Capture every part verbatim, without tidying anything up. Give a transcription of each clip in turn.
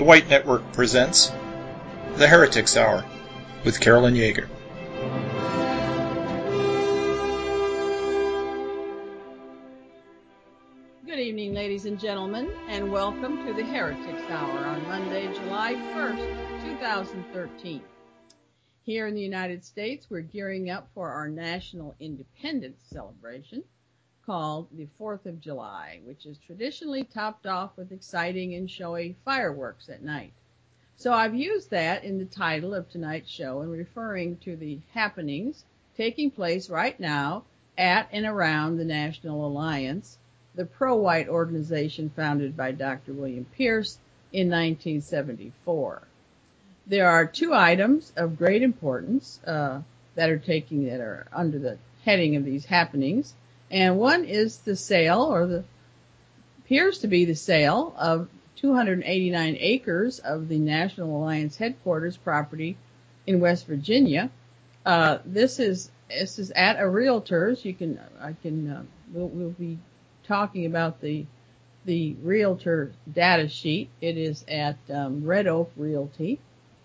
White Network presents The Heretics Hour with Carolyn Yeager. Good evening, ladies and gentlemen, and welcome to The Heretics Hour on Monday, July first, two thousand thirteen. Here in the United States, we're gearing up for our National Independence Celebration, called the fourth of July, which is traditionally topped off with exciting and showy fireworks at night. So I've used that in the title of tonight's show and referring to the happenings taking place right now at and around the National Alliance, the pro-white organization founded by Doctor William Pierce in nineteen seventy-four. There are two items of great importance uh, that are taking that are under the heading of these happenings. And one is the sale, or the appears to be the sale, of two hundred eighty-nine acres of the National Alliance headquarters property in West Virginia. Uh, this is this is at a realtor's. You can I can uh, we'll, we'll be talking about the the realtor data sheet. It is at um, Red Oak Realty,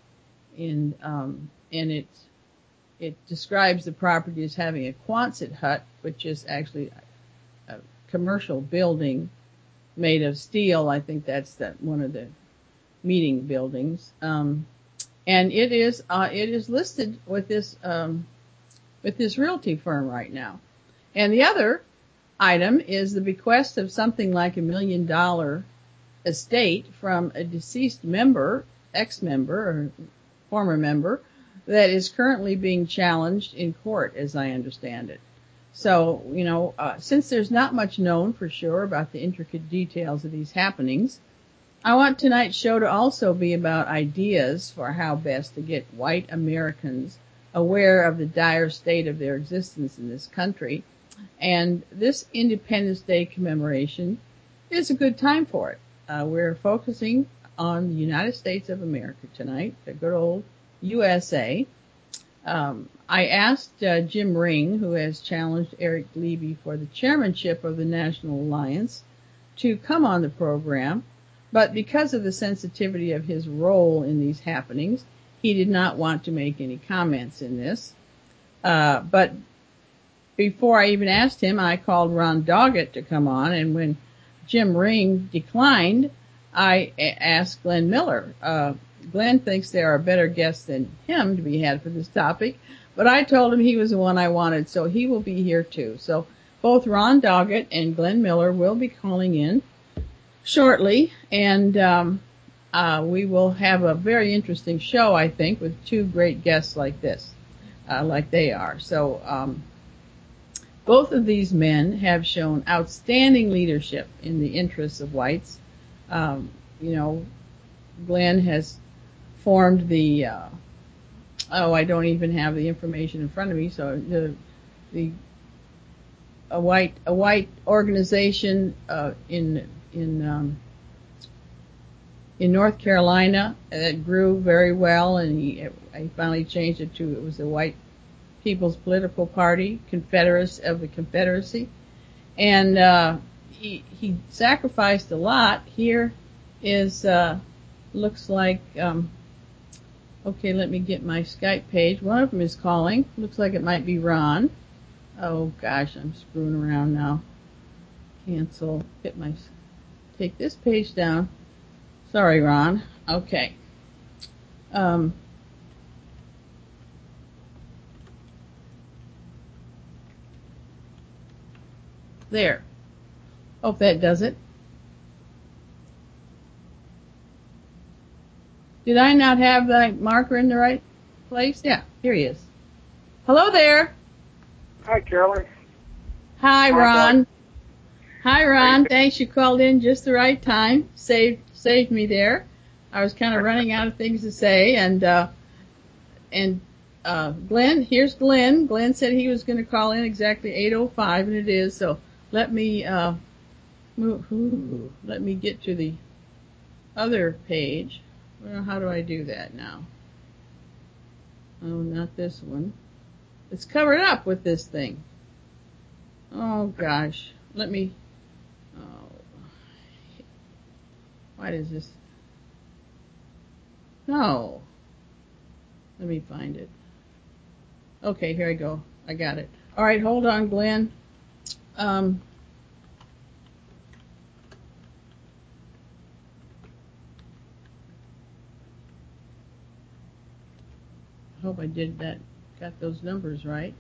and um, and it's. It describes the property as having a Quonset hut, which is actually a commercial building made of steel. I think that's the, one of the meeting buildings. Um, and it is uh, it is listed with this um, with this realty firm right now. And the other item is the bequest of something like a million dollar estate from a deceased member, ex-member or former member, that is currently being challenged in court, as I understand it. So, you know, uh, since there's not much known for sure about the intricate details of these happenings, I want tonight's show to also be about ideas for how best to get white Americans aware of the dire state of their existence in this country. And this Independence Day commemoration is a good time for it. Uh, we're focusing on the United States of America tonight, the good old U S A. Um, I asked uh, Jim Ring, who has challenged Eric Levy for the chairmanship of the National Alliance, to come on the program, but because of the sensitivity of his role in these happenings, he did not want to make any comments in this. Uh, but before I even asked him, I called Ron Doggett to come on, and when Jim Ring declined, I a- asked Glenn Miller. Uh, Glenn thinks there are better guests than him to be had for this topic, but I told him he was the one I wanted, so he will be here too. So both Ron Doggett and Glenn Miller will be calling in shortly, and um, uh, we will have a very interesting show, I think, with two great guests like this, uh, like they are. So um, both of these men have shown outstanding leadership in the interests of whites. Um, you know, Glenn has formed the, uh, oh, I don't even have the information in front of me, so the, the, a white, a white organization, uh, in, in, um, in North Carolina that grew very well, and he, he finally changed it to, it was the White People's Political Party, Confederacy of the Confederacy, and, uh, he, he sacrificed a lot. Here is, uh, looks like, um, okay, let me get my Skype page. One of them is calling. Looks like it might be Ron. Oh gosh, I'm screwing around now. Cancel. Hit my, take this page down. Sorry, Ron. Okay. Um, there. Hope that does it. Did I not have the marker in the right place? Yeah, here he is. Hello there. Hi, Carolyn. Hi, Ron. Hi, Ron. Thanks. You called in just the right time. Saved saved me there. I was kind of running out of things to say, and uh, and uh, Glenn. Here's Glenn. Glenn said he was going to call in exactly eight oh five, and it is. So let me uh, move. Ooh, let me get to the other page. Well, how do I do that now? Oh, not this one. It's covered up with this thing. Oh gosh. Let me. Oh. Why does this? Oh. Let me find it. Okay, here I go. I got it. All right, hold on, Glenn. Um, I hope I did that. Got those numbers right.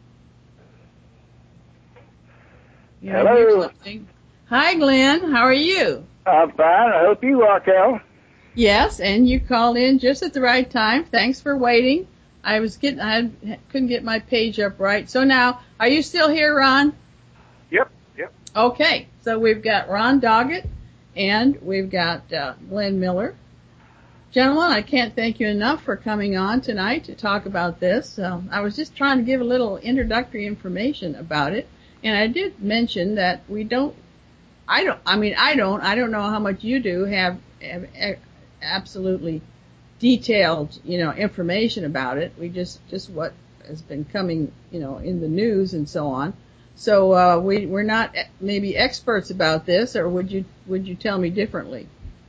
Yeah, Hello. here's something. Hi, Glenn. How are you? I'm fine. I hope you are, Carol. Yes, and you called in just at the right time. Thanks for waiting. I was getting, I couldn't get my page up right. So now, are you still here, Ron? Yep, yep. Okay, so we've got Ron Doggett and we've got uh, Glenn Miller. Gentlemen, I can't thank you enough for coming on tonight to talk about this. Um, I was just trying to give a little introductory information about it, and I did mention that we don't, I don't, I mean, I don't, I don't know how much you do have, have absolutely detailed, you know, information about it. We just, just what has been coming, you know, in the news and so on. So, uh, we, we're not maybe experts about this, or would you, would you tell me differently?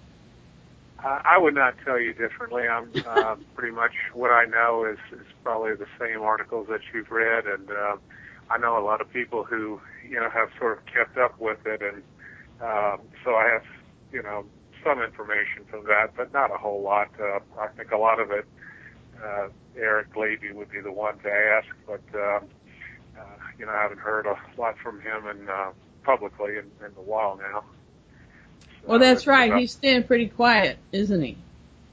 Uh, I would not tell you differently. I'm uh, pretty much what I know is, is probably the same articles that you've read, and uh, I know a lot of people who, you know, have sort of kept up with it, and um, so I have, you know, some information from that, but not a whole lot. Uh, I think a lot of it, uh, Eric Levy would be the one to ask, but, um, uh, you know, I haven't heard a lot from him in, uh, publicly in, in a while now. So well, that's right. about, He's staying pretty quiet, isn't he?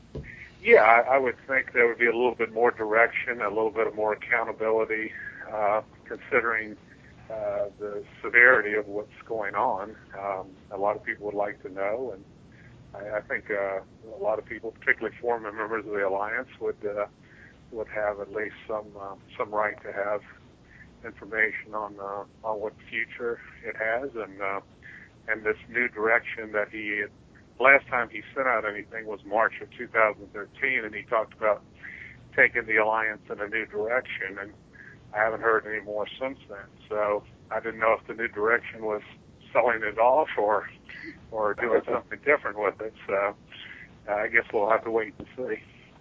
Yeah, I, I would think there would be a little bit more direction, a little bit more accountability, uh, considering uh, the severity of what's going on. Um, a lot of people would like to know, and I, I think uh, a lot of people, particularly former members of the alliance, would uh, would have at least some uh, some right to have information on uh, on what future it has, and uh, and this new direction that he had. Last time he sent out anything was March of two thousand thirteen, and he talked about taking the alliance in a new direction, and I haven't heard any more since then. So I didn't know if the new direction was selling it off or or doing something different with it. So uh, I guess we'll have to wait and see.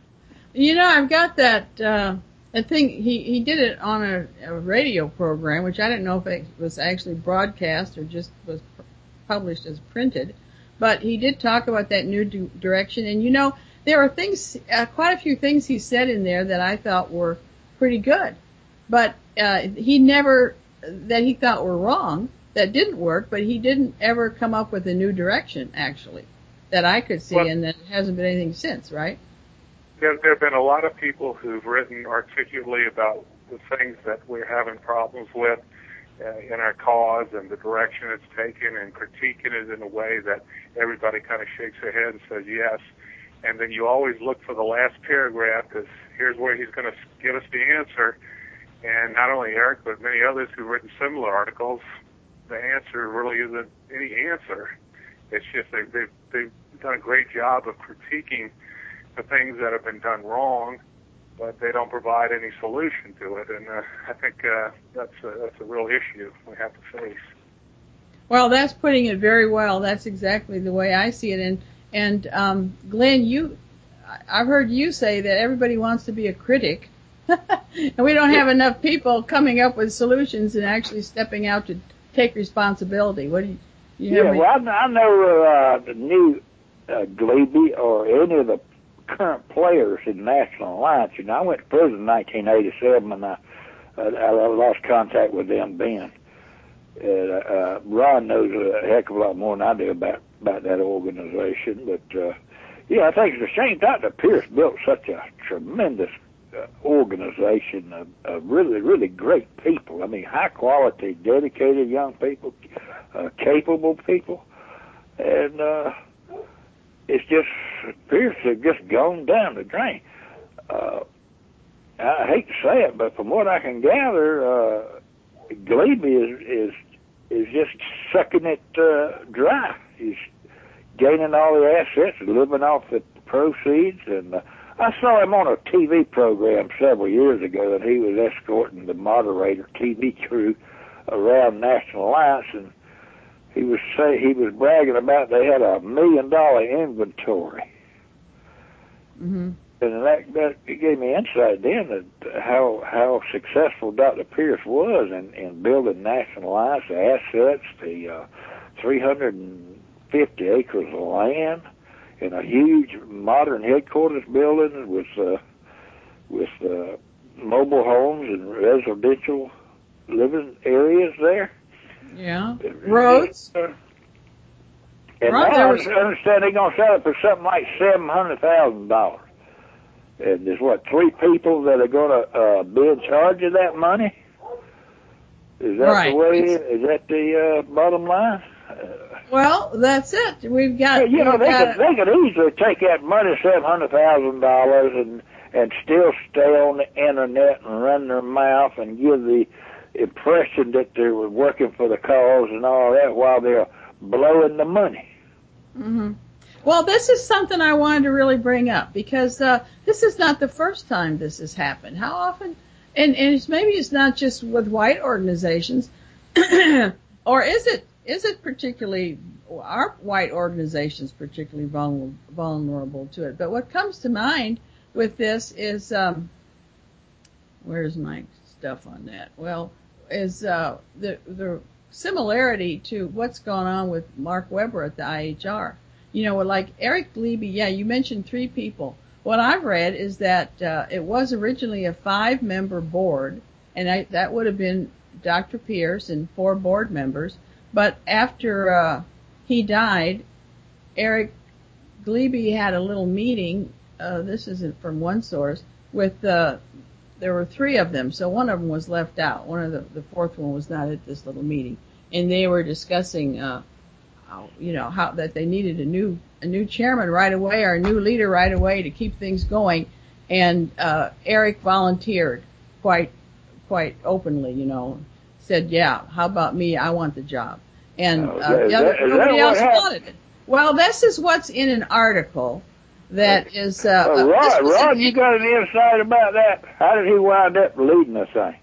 You know, I've got that, uh, I think he, he did it on a, a radio program, which I didn't know if it was actually broadcast or just was published as printed. But he did talk about that new du- direction. And, you know, there are things, uh, quite a few things he said in there that I thought were pretty good. But uh, he never, that he thought were wrong, that didn't work, but he didn't ever come up with a new direction, actually, that I could see, well, and that hasn't been anything since, right? There, there have been a lot of people who've written articulately about the things that we're having problems with uh, in our cause and the direction it's taken, and critiquing it in a way that everybody kind of shakes their head and says yes. And then you always look for the last paragraph, because here's where he's going to give us the answer. And not only Eric, but many others who've written similar articles, the answer really isn't any answer. It's just they, they've, they've done a great job of critiquing the things that have been done wrong, but they don't provide any solution to it. And uh, I think uh, that's, a, that's a real issue we have to face. Well, that's putting it very well. That's exactly the way I see it. And, and um, Glenn, you, I've heard you say that everybody wants to be a critic. And we don't have enough people coming up with solutions and actually stepping out to take responsibility. What do you, you yeah, have well, I, I know uh, the new uh, Glebe or any of the current players in the National Alliance. You know, I went to prison in nineteen eighty-seven, and I, uh, I lost contact with them then. Uh, uh, Ron knows a heck of a lot more than I do about, about that organization. But, uh, yeah, I think it's a shame that Pierce built such a tremendous uh, organization of, of really, really great people. I mean, high-quality, dedicated young people, uh, capable people. And uh, it's just, Pierce has just gone down the drain. Uh, I hate to say it, but from what I can gather, uh, Glebe is, is is just sucking it uh, dry. He's gaining all the assets and living off the proceeds. And uh, I saw him on a T V program several years ago, and he was escorting the moderator T V crew around National Alliance, and he was say he was bragging about they had a million dollar inventory. Mm-hmm. And that, that it gave me insight then that how how successful Doctor Pierce was in, in building National Alliance, the assets, the uh, three hundred fifty acres of land, and a huge modern headquarters building with uh, with uh, mobile homes and residential living areas there. Yeah, roads. Uh, and Right, now there I was- understand they're going to sell it for something like seven hundred thousand dollars. And there's, what, three people that are going to uh, be in charge of that money? Is that Right. the way, is that the uh, bottom line? Uh, Well, that's it. We've got. yeah, you know, we've they got could, they could easily take that money, seven hundred thousand dollars, and, and still stay on the internet and run their mouth and give the impression that they were working for the cause and all that while they're blowing the money. hmm Well, this is something I wanted to really bring up because uh, this is not the first time this has happened. How often? And, and it's, maybe it's not just with white organizations, or is it? Is it particularly are white organizations particularly vulnerable, vulnerable to it? But what comes to mind with this is um, where's my stuff on that? Well, is uh, the the similarity to what's going on with Mark Weber at the I H R. You know, like Eric Gliebe, yeah, you mentioned three people. What I've read is that uh, it was originally a five-member board, and I, that would have been Doctor Pierce and four board members. But after uh, he died, Eric Gliebe had a little meeting. Uh, this isn't from one source. With uh, there were three of them, so one of them was left out. One of the the fourth one was not at this little meeting, and they were discussing. Uh, How, you know, how that they needed a new a new chairman right away or a new leader right away to keep things going, and uh, Eric volunteered quite quite openly, you know, said, "Yeah, how about me? I want the job," and Oh, uh, is the other, that- is nobody that what else happened? wanted it. Well, this is what's in an article that is. Uh, Uh, uh, Ron, this was Ron, an- you got any insight about that? How did he wind up leading the thing?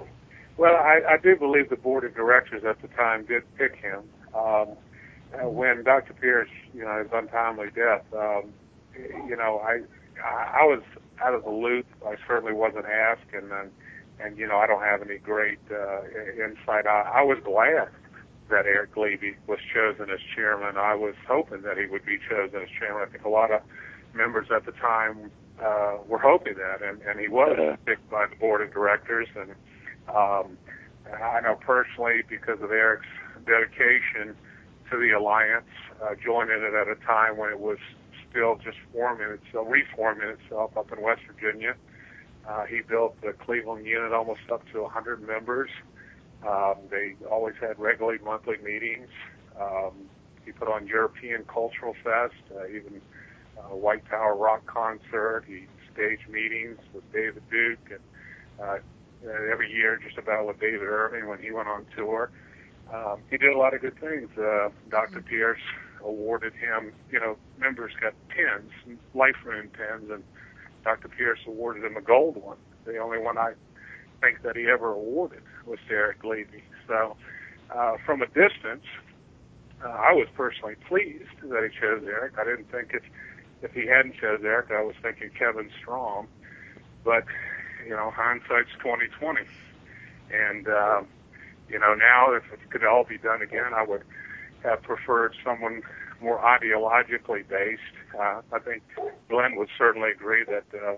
Well, I, I do believe the board of directors at the time did pick him. Um, uh, when Doctor Pierce, you know, his untimely death, um, you know, I I was out of the loop. I certainly wasn't asked, and and, and you know, I don't have any great uh, insight. I, I was glad that Eric Gliebe was chosen as chairman. I was hoping that he would be chosen as chairman. I think a lot of members at the time uh, were hoping that, and, and he was picked by the board of directors. And um, I know personally, because of Eric's dedication to the alliance, uh, joining it at a time when it was still just forming itself, reforming itself up in West Virginia. Uh, he built the Cleveland unit almost up to one hundred members. Um, they always had regularly monthly meetings. Um, he put on European Cultural Fest, uh, even uh, White Tower Rock Concert. He staged meetings with David Duke, and uh, every year just about with David Irving when he went on tour. Um, he did a lot of good things. Uh, Doctor Pierce awarded him, you know, members got pins, life room pins, and Doctor Pierce awarded him a gold one. The only one I think that he ever awarded was Eric Gliebe. So uh, from a distance, uh, I was personally pleased that he chose Eric. I didn't think if, if he hadn't chose Eric, I was thinking Kevin Strom. But, you know, hindsight's twenty twenty. And, uh, you know, now if it could all be done again, I would have preferred someone more ideologically based. Uh, I think Glenn would certainly agree that uh,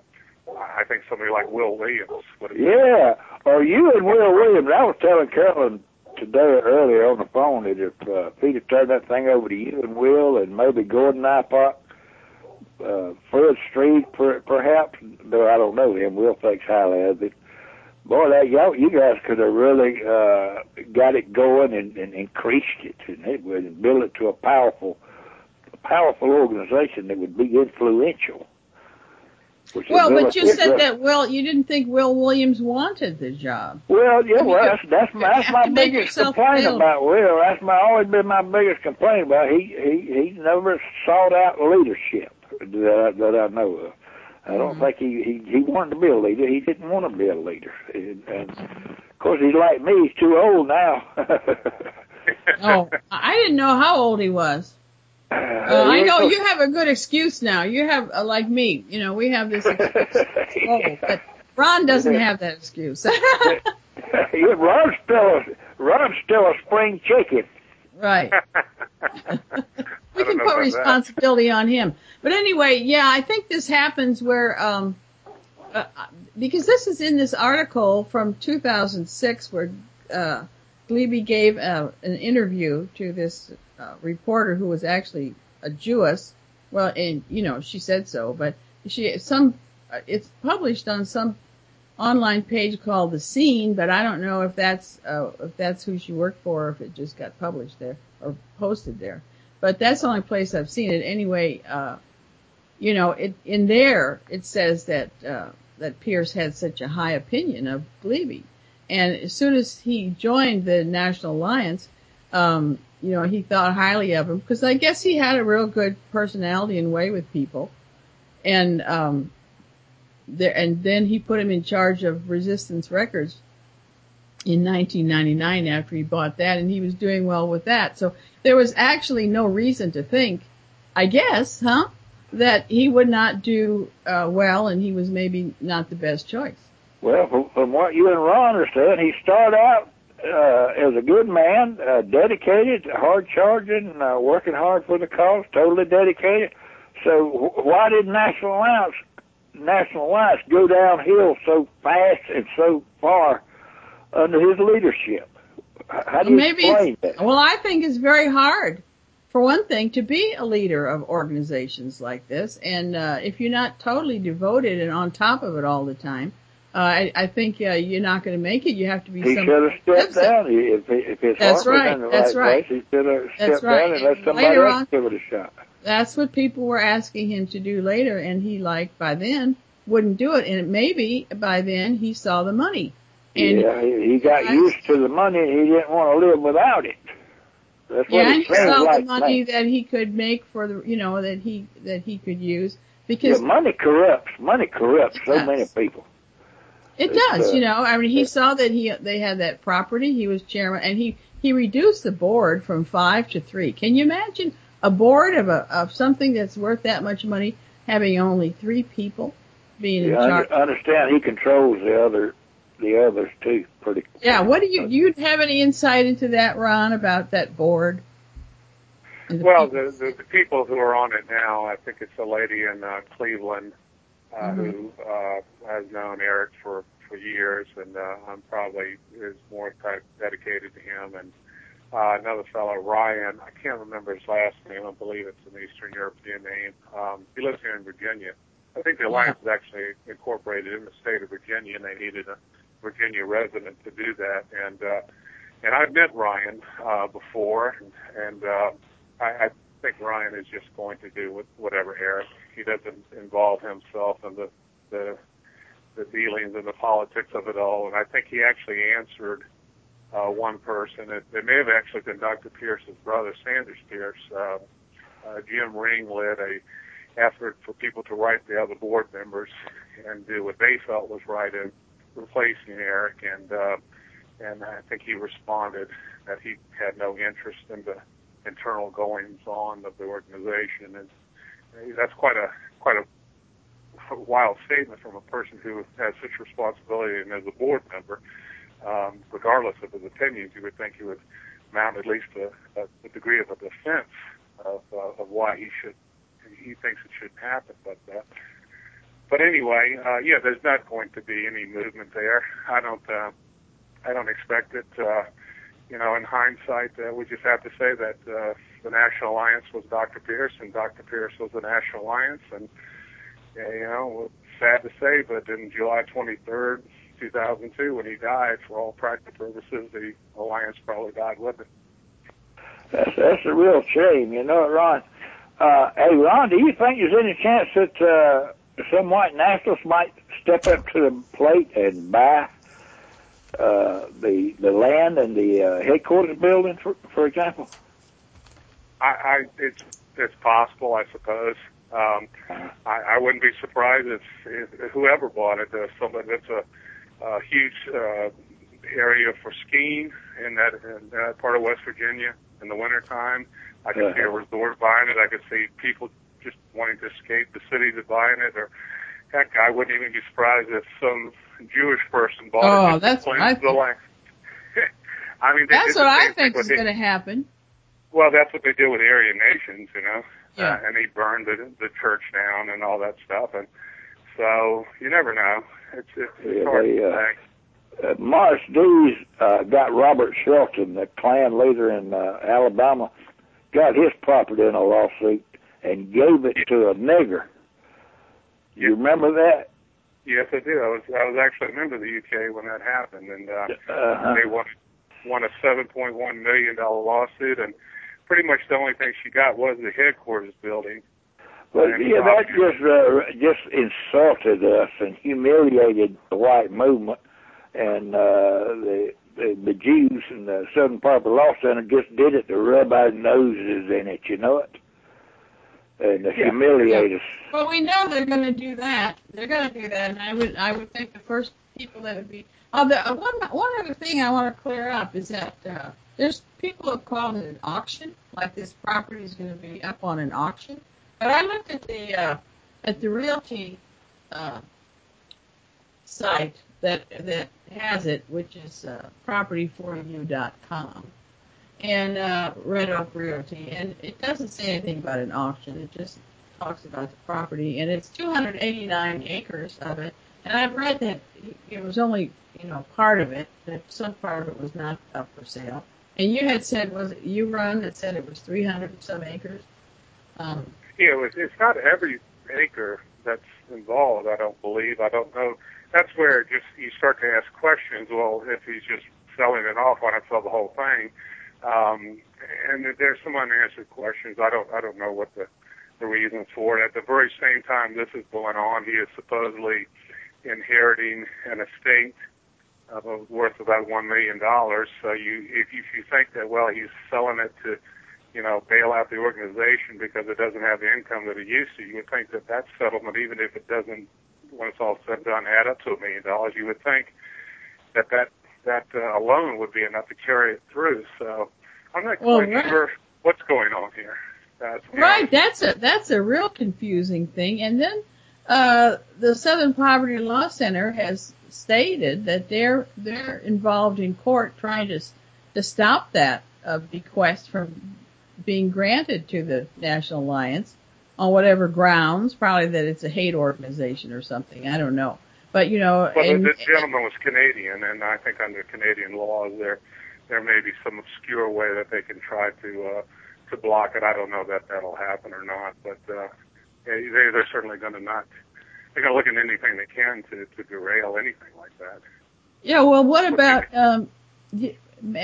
I think somebody like Will Williams would have been. Yeah, or you and Will Williams. I was telling Carolyn today earlier on the phone that if uh, Peter turned that thing over to you and Will and maybe Gordon Ipock, uh, Fred Street per, perhaps, though I don't know him, Will thinks highly of it. Boy, that y'all, you guys could have really uh, got it going and, and increased it, and it would build it to a powerful, a powerful organization that would be influential. Which well, is but you really- said that Will, you didn't think Will Williams wanted the job. Well, yeah, I mean, well, you- that's that's my, you that's have my to make biggest yourself complaint available. about Will. That's my always been my biggest complaint about. He he he never sought out leadership that I, that I know of. I don't Mhm. think he, he he wanted to be a leader. He didn't want to be a leader. And, and of course, he's like me. He's too old now. Oh, I didn't know how old he was. Uh, I know you have a good excuse now. You have, uh, like me, you know, we have this excuse. Oh, but Ron doesn't have that excuse. Yeah, Ron's still a, Ron's still a spring chicken. Right. We can put responsibility that. on him. But anyway, yeah, I think this happens where, um, uh, because this is in this article from two thousand six where, uh, Glebe gave uh, an interview to this uh, reporter who was actually a Jewess. Well, and, you know, she said so, but she, some, uh, it's published on some online page called The Scene, but I don't know if that's, uh, if that's who she worked for or if it just got published there or posted there. But that's the only place I've seen it. Anyway, uh, you know, it, in there, it says that, uh, that Pierce had such a high opinion of Glebe. And as soon as he joined the National Alliance, um, you know, he thought highly of him because I guess he had a real good personality and way with people. And, um, there, and then he put him in charge of Resistance Records in nineteen ninety-nine after he bought that, and he was doing well with that. So there was actually no reason to think, I guess, huh, that he would not do uh, well, and he was maybe not the best choice. Well, from, from what you and Ron are saying, he started out uh, as a good man, uh, dedicated, hard charging, uh, working hard for the cause, totally dedicated. So why did National Alliance, National Alliance go downhill so fast and so far under his leadership? How do you Maybe explain that? Well, I think it's very hard, for one thing, to be a leader of organizations like this. And uh, if you're not totally devoted and on top of it all the time, uh, I, I think uh, you're not going to make it. You have to be. He some should have stepped down. If, if his That's heart right. was in the That's right, right. place, he should have That's stepped right. down and let And somebody later else on, give it a shot. That's what people were asking him to do later, and he, like, by then, wouldn't do it. And maybe by then he saw the money. And yeah, he, he got I, used to the money, and he didn't want to live without it. That's yeah, what and it he seems saw like the money me. that he could make for the, you know, that he that he could use because yeah, money corrupts. Money corrupts so does. many people. It It's, does, uh, you know. I mean, he yeah. saw that he they had that property. He was chairman, and he he reduced the board from five to three. Can you imagine a board of a of something that's worth that much money having only three people being Yeah, in I charge? under, understand he controls the other the others too. Pretty. Yeah. What do you do? You have any insight into that, Ron, about that board? The well, people? the, the the people who are on it now, I think it's a lady in uh, Cleveland uh, Mm-hmm. who uh, has known Eric for for years, and uh, I'm probably is more kind of dedicated to him. And uh, another fellow, Ryan, I can't remember his last name. I believe it's an Eastern European name. Um, he lives here in Virginia. I think the alliance is actually incorporated in the state of Virginia, and they needed a Virginia resident to do that. And uh, and I've met Ryan uh, before, and, and uh, I, I think Ryan is just going to do with whatever Eric. He doesn't involve himself in the, the the dealings and the politics of it all. And I think he actually answered uh, one person. It, it may have actually been Doctor Pierce's brother, Sanders Pierce. Uh, uh, Jim Ring led a effort for people to write the other board members and do what they felt was right in replacing Eric. And uh, and I think he responded that he had no interest in the internal goings-on of the organization, and that's quite a quite a wild statement from a person who has such responsibility and as a board member. Um, regardless of his opinions, you would think he would mount at least a, a, a degree of a defense of, uh, of why he should he thinks it should happen. But uh, but anyway, uh, yeah, there's not going to be any movement there. I don't uh, I don't expect it. Uh, You know, in hindsight, uh, we just have to say that uh, the National Alliance was Doctor Pierce, and Doctor Pierce was the National Alliance. And, yeah, you know, sad to say, but in July twenty-third, two thousand two, when he died, for all practical purposes, the Alliance probably died with him. That's, that's a real shame, you know, Ron. Uh, hey, Ron, do you think there's any chance that uh, some white nationalists might step up to the plate and buy Uh, the the land and the uh, headquarters building, for, for example? I, I it's it's possible, I suppose. Um, I, I wouldn't be surprised if, if whoever bought it, uh, somebody that's a, a huge uh, area for skiing in that, in that part of West Virginia in the wintertime. I could Uh-huh. see a resort buying it. I could see people just wanting to escape the city to buying it. Or heck, I wouldn't even be surprised if some Jewish person bought Oh, it. just that's to what cleanse I the think. land. I mean, they That's did the what I same think thing is with going to the, happen. Well, that's what they did with Aryan nations, you know. Yeah. Uh, and they burned the the church down and all that stuff. And so you never know. It's it's, it's Yeah, hard they, to uh, say. Uh, Morris Dees uh, got Robert Shelton, the Klan leader in uh, Alabama, got his property in a lawsuit and gave it to a nigger. You Yeah. remember that? Yes, I do. I was I was actually a member of the U K when that happened, and uh, Uh-huh. they won won a seven point one million dollar lawsuit, and pretty much the only thing she got was the headquarters building. But And yeah, that obviously- just uh, just insulted us and humiliated the white movement, and uh, the, the the Jews and the Southern Poverty Law Center just did it to rub our noses in it, you know it, and to Yeah. humiliate us. Well, we know they're going to do that. They're going to do that, and I would, I would think the first people that would be. Oh, the uh, one, one other thing I want to clear up is that uh, there's people who call it an auction, like this property is going to be up on an auction. But I looked at the uh, at the realty uh, site that that has it, which is uh, property for you dot com, and uh, Red Oak Realty, and it doesn't say anything about an auction. It just talks about the property, and it's two hundred eighty-nine acres of it. And I've read that it was only, you know, part of it, that some part of it was not up for sale. And you had said, was it you, Ron, that said it was three hundred and some acres? Um, Yeah, it was, it's not every acre that's involved, I don't believe. I don't know. That's where just you start to ask questions. Well, if he's just selling it off, why not sell the whole thing? Um, and there's some unanswered questions. I don't I don't know what the, the reason for it. At the very same time this is going on, he is supposedly inheriting an estate of uh, worth about one million dollars. So you, if you, if you think that, well, he's selling it to, you know, bail out the organization because it doesn't have the income that it used to, you would think that that settlement, even if it doesn't, when it's all said and done, add up to a million dollars, you would think that that that uh, alone would be enough to carry it through. So I'm not Well, quite right. sure what's going on here. Uh, to be Right, honest. that's a that's a real confusing thing. And then uh, the Southern Poverty Law Center has stated that they're they're involved in court trying to to stop that uh, bequest from being granted to the National Alliance on whatever grounds, probably that it's a hate organization or something. I don't know, but you know, Well, and, the, the gentleman was Canadian, and I think under Canadian laws, there there may be some obscure way that they can try to uh, to block it. I don't know that that'll happen or not, but uh, they they're certainly going to not. They're going to look at anything they can to to derail anything like that. yeah. Well, what about um, y-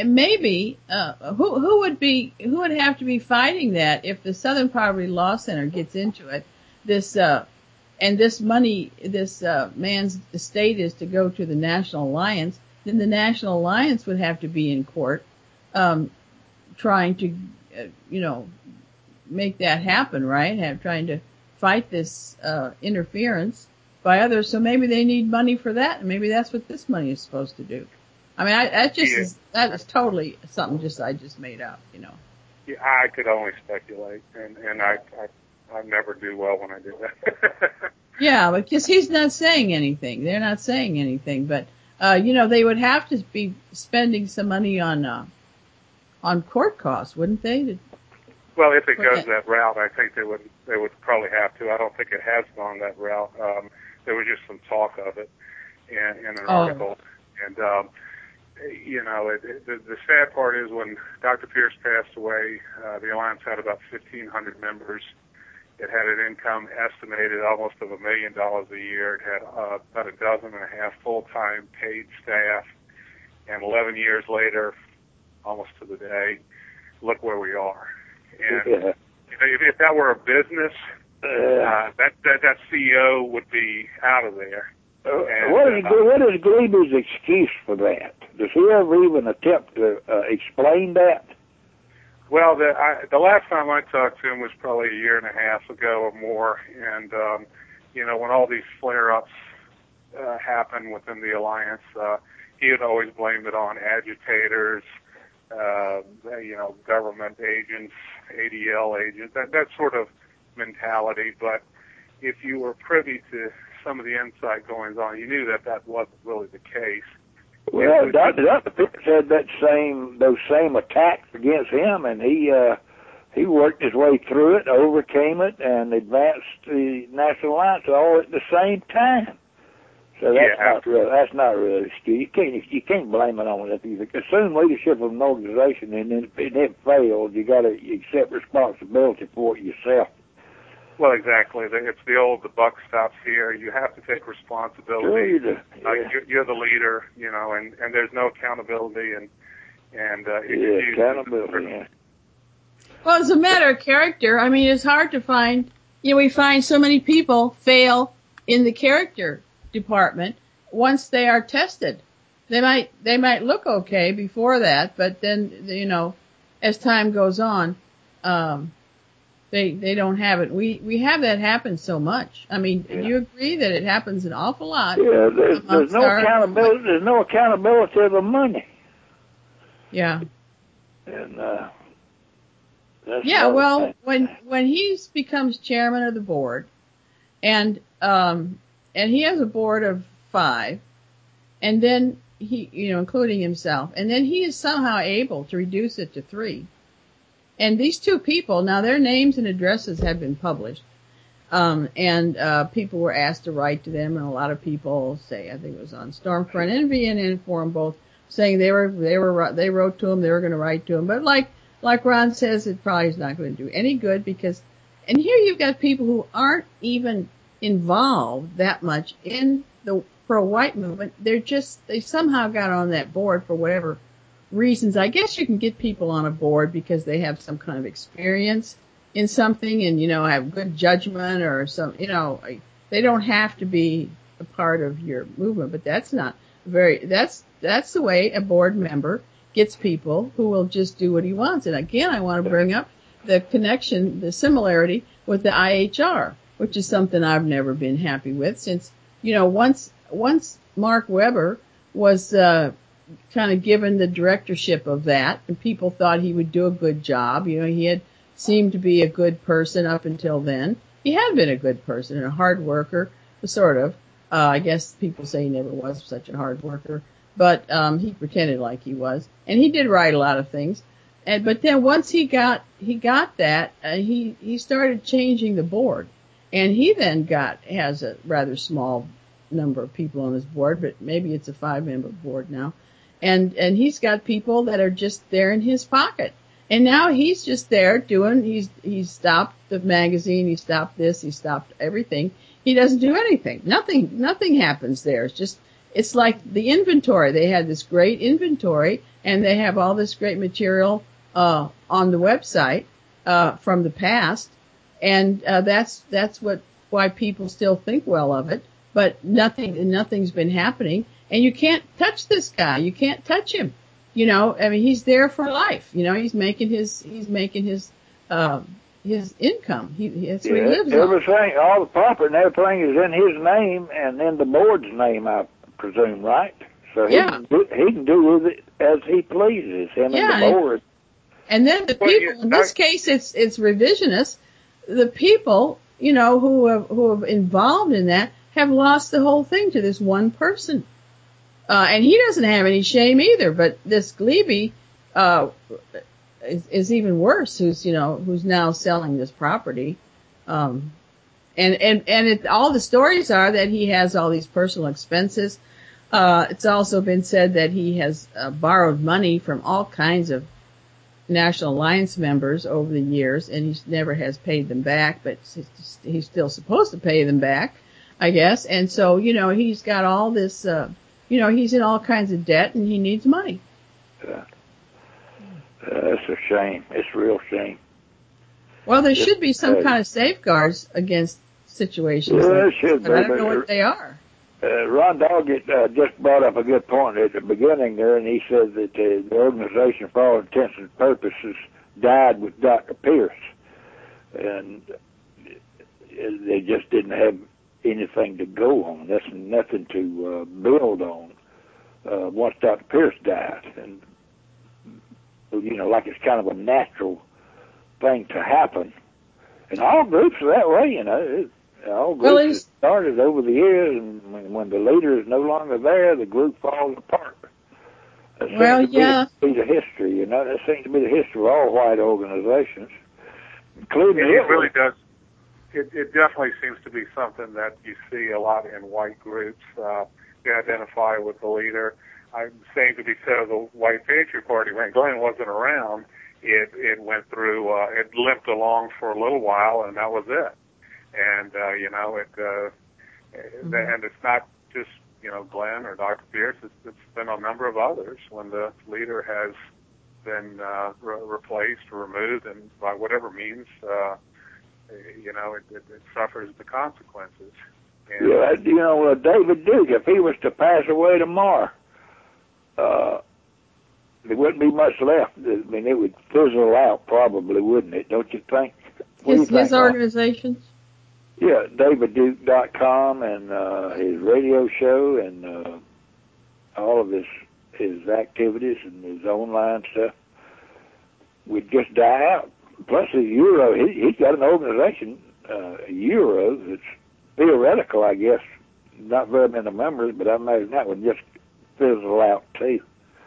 maybe uh, who who would be who would have to be fighting that if the Southern Poverty Law Center gets into it? This uh, and this money, this uh, man's estate is to go to the National Alliance. Then the National Alliance would have to be in court, um, trying to, uh, you know, make that happen, right? Have trying to fight this uh, interference by others. So maybe they need money for that, and maybe that's what this money is supposed to do. I mean, I, that just Yeah. is that is totally something just I just made up, you know. Yeah, I could only speculate, and and I I, I never do well when I do that. Yeah, because he's not saying anything. They're not saying anything, but uh, you know, they would have to be spending some money on uh, on court costs, wouldn't they? To, Well, if it goes Okay. that route, I think they would they would probably have to. I don't think it has gone that route. Um, there was just some talk of it in, in an Oh. article, and um, you know, it, it, the, the sad part is when Doctor Pierce passed away, uh, the Alliance had about fifteen hundred members. It had an income estimated almost of a million dollars a year. It had uh, about a dozen and a half full-time paid staff, and eleven years later, almost to the day, look where we are. And Yeah. if, if that were a business, Uh, uh, that, that that C E O would be out of there. uh, and, what is uh, what is Gleby's excuse for that? Does he ever even attempt to uh, explain that? Well, the, I, the last time I talked to him was probably a year and a half ago or more, and um, you know, when all these flare-ups uh, happened within the alliance, uh, he had always blamed it on agitators, uh, you know, government agents, A D L agents, that, that sort of mentality. But if you were privy to some of the inside goings on, you knew that that wasn't really the case. Well, Doctor Doctor Pierce had that same those same attacks against him, and he uh, he worked his way through it, overcame it, and advanced the National Alliance all at the same time. So that's yeah, not real. That's not really excuse. You can't you can't blame it on it. If you assume leadership of an organization and then it, it failed, you got to accept responsibility for it yourself. Well, exactly. It's the old, the buck stops here. You have to take responsibility. Sure you do. Yeah. Uh, you're, you're the leader, you know, and, and there's no accountability. And, and uh, yeah, accountability, yeah. Well, as a matter of character, I mean, it's hard to find, you know, we find so many people fail in the character department once they are tested. They might, they might look okay before that, but then, you know, as time goes on, um, They they don't have it. We we have that happen so much. I mean, yeah. Do you agree that it happens an awful lot? Yeah, there's, there's no our, accountability. There's no accountability of the money. Yeah. And uh, that's yeah. Well, thing. when when he becomes chairman of the board, and um and he has a board of five, and then he you know including himself, and then he is somehow able to reduce it to three. And these two people, now their names and addresses have been published, um, and uh, people were asked to write to them, and a lot of people say, I think it was on Stormfront and V N N Forum both, saying they were they were they wrote to him, they were going to write to him, but like like Ron says, it probably is not going to do any good because, and here you've got people who aren't even involved that much in the pro-white movement. They're just they somehow got on that board for whatever reasons. I guess you can get people on a board because they have some kind of experience in something and, you know, have good judgment or some, you know, they don't have to be a part of your movement, but that's not very, that's, that's the way a board member gets people who will just do what he wants. And again, I want to bring up the connection, the similarity with the I H R, which is something I've never been happy with since, you know, once, once Mark Weber was, uh, kind of given the directorship of that, and people thought he would do a good job. You know, he had seemed to be a good person up until then. He had been a good person and a hard worker, sort of. Uh, I guess people say he never was such a hard worker, but um, he pretended like he was, and he did write a lot of things. And but then once he got he got that, uh, he he started changing the board, and he then got has a rather small number of people on his board, but maybe it's a five-member board now. And, and he's got people that are just there in his pocket. And now he's just there doing, he's, he's stopped the magazine, he stopped this, he stopped everything. He doesn't do anything. Nothing, nothing happens there. It's just, it's like the inventory. They had this great inventory and they have all this great material, uh, on the website, uh, from the past. And, uh, that's, that's what, why people still think well of it. But nothing, nothing's been happening. And you can't touch this guy. You can't touch him. You know, I mean, he's there for life. You know, he's making his, he's making his, uh, his income. He, that's yeah, what he lives everything, on. all the property and everything is in his name and in the board's name, I presume, right? So he, yeah. can, do, he can do with it as he pleases, him yeah, and the board. And then the well, people, you, in this I, case, it's, it's revisionist. The people, you know, who have, who have involved in that have lost the whole thing to this one person. Uh, and he doesn't have any shame either, but this Glebe, uh, is, is even worse, who's, you know, who's now selling this property. Um, and, and, and it, all the stories are that he has all these personal expenses. Uh, it's also been said that he has uh, borrowed money from all kinds of National Alliance members over the years, and he never has paid them back, but he's still supposed to pay them back, I guess. And so, you know, he's got all this, uh, you know, he's in all kinds of debt and he needs money. Yeah. Uh, it's a shame. It's a real shame. Well, there it's, should be some uh, kind of safeguards against situations yeah, like should this, but be, I don't but, know what they are. Uh, Ron Doggett uh, just brought up a good point at the beginning there, and he said that uh, the organization, for all intents and purposes, died with Doctor Pierce. And they just didn't have anything to go on. That's nothing to uh, build on uh, once Doctor Pierce died. And you know, like it's kind of a natural thing to happen. And all groups are that way, you know. It, all groups Well, have started over the years, and when, when the leader is no longer there, the group falls apart. That well, seems to yeah. be the history, you know. That seems to be the history of all white organizations, including It, it really does. It, it definitely seems to be something that you see a lot in white groups. Uh, they identify with the leader. I'm saying to be said of the White Patriot Party, when Glenn wasn't around, it it went through, uh, it limped along for a little while, and that was it. And uh, you know, it uh, mm-hmm. and it's not just you know Glenn or Doctor Pierce. It's, it's been a number of others when the leader has been uh, re- replaced or removed, and by whatever means, uh, you know, it, it, it suffers the consequences. And yeah, you know, uh, David Duke, if he was to pass away tomorrow, uh, there wouldn't be much left. I mean, it would fizzle out probably, wouldn't it? Don't you think? What His, do you his think, organizations? Yeah, David Duke dot com and uh, his radio show and uh, all of his his activities and his online stuff would just die out. Plus his Euro, he, he's got an organization, uh, Euro, that's theoretical, I guess. Not very many members, but I imagine that would just fizzle out too.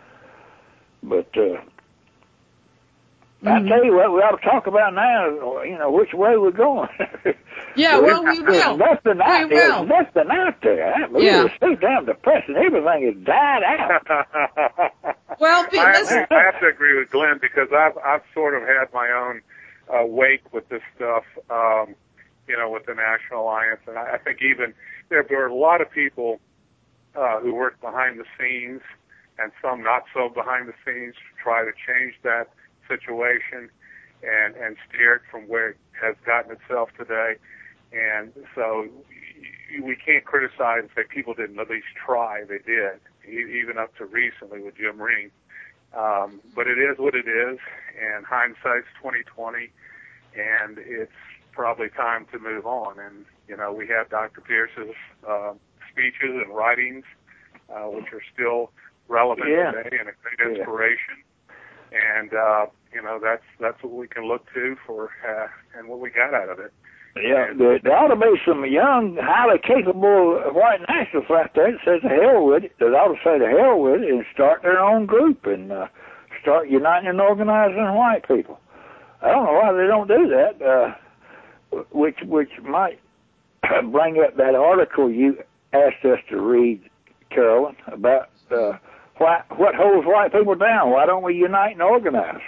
But uh, mm-hmm. I tell you what, we ought to talk about now, you know, which way we're going. Yeah, well, we will. There's nothing out we there. will. There's nothing out there. I mean, yeah. It's so damn depressing. Everything has died out. Well, I have, to, I have to agree with Glenn because I've I've sort of had my own uh, wake with this stuff, um, you know, with the National Alliance, and I, I think even there, there are a lot of people uh, who work behind the scenes, and some not so behind the scenes to try to change that situation and and steer it from where it has gotten itself today. And so we can't criticize and say people didn't at least try. They did, even up to recently with Jim Ring. Um, but it is what it is, and hindsight's twenty twenty, and it's probably time to move on. And, you know, we have Doctor Pierce's uh, speeches and writings, uh, which are still relevant yeah. today and a great inspiration. Yeah. And, uh, you know, that's that's what we can look to for uh, and what we got out of it. Yeah, there, there ought to be some young, highly capable white nationalists out there that says the hell with it, that ought to say the hell with it and start their own group and uh, start uniting and organizing white people. I don't know why they don't do that, uh, which which might bring up that article you asked us to read, Carolyn, about uh, why, what holds white people down. Why don't we unite and organize?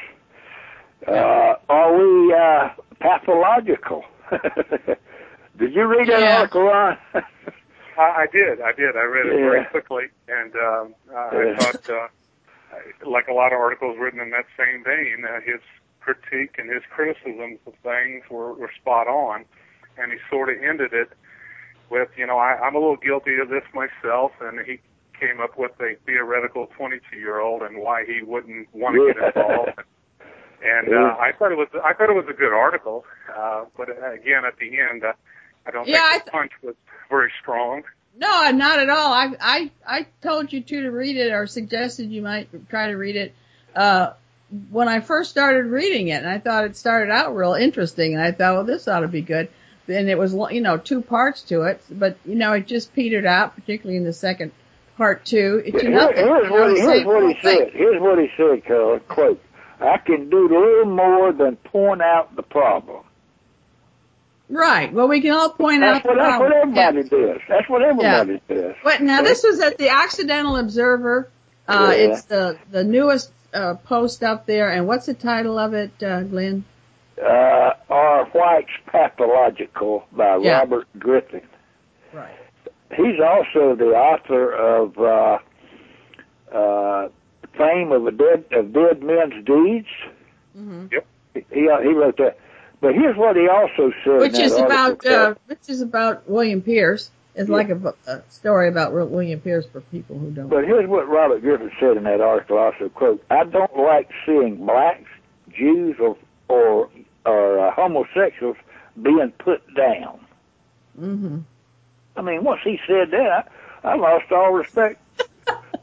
Uh, are we uh, pathological? Did you read that yeah. article, Ron? I, I did. I did. I read it yeah. very quickly, and um, uh, yeah. I thought, uh, like a lot of articles written in that same vein, uh, his critique and his criticisms of things were, were spot on, and he sort of ended it with, you know, I, I'm a little guilty of this myself, and he came up with a theoretical twenty-two-year-old and why he wouldn't want to yeah. get involved. And uh, I thought it was I thought it was a good article, uh, but again, at the end, uh, I don't yeah, think the punch was very strong. No, not at all. I I I told you to to read it, or suggested you might try to read it uh, when I first started reading it, and I thought it started out real interesting, and I thought, well, this ought to be good. Then it was, you know, two parts to it, but you know, it just petered out, particularly in the second part two. It, Here, nothing, here's you know, what he, here's what he thing. said. Here's what he said, Carol. Quote. I can do little more than point out the problem. Right. Well, we can all point that's out what, the That's problem. what everybody yeah. does. That's what everybody yeah. does. But now this was at the Occidental Observer. Uh, yeah. It's the, the newest uh, post up there. And what's the title of it, uh, Glenn? Uh, Are Whites Pathological by yeah. Robert Griffin. Right. He's also the author of uh, uh, Fame of a Dead of Dead Men's Deeds. Mm-hmm. Yep. He he wrote that. But here's what he also said. Which in that is about article, uh, which is about William Pierce. It's yeah. like a, a story about William Pierce for people who don't. But here's what Robert Griffin said in that article. Also, quote: I don't like seeing blacks, Jews, or or or uh, homosexuals being put down. Mm-hmm. I mean, once he said that, I, I lost all respect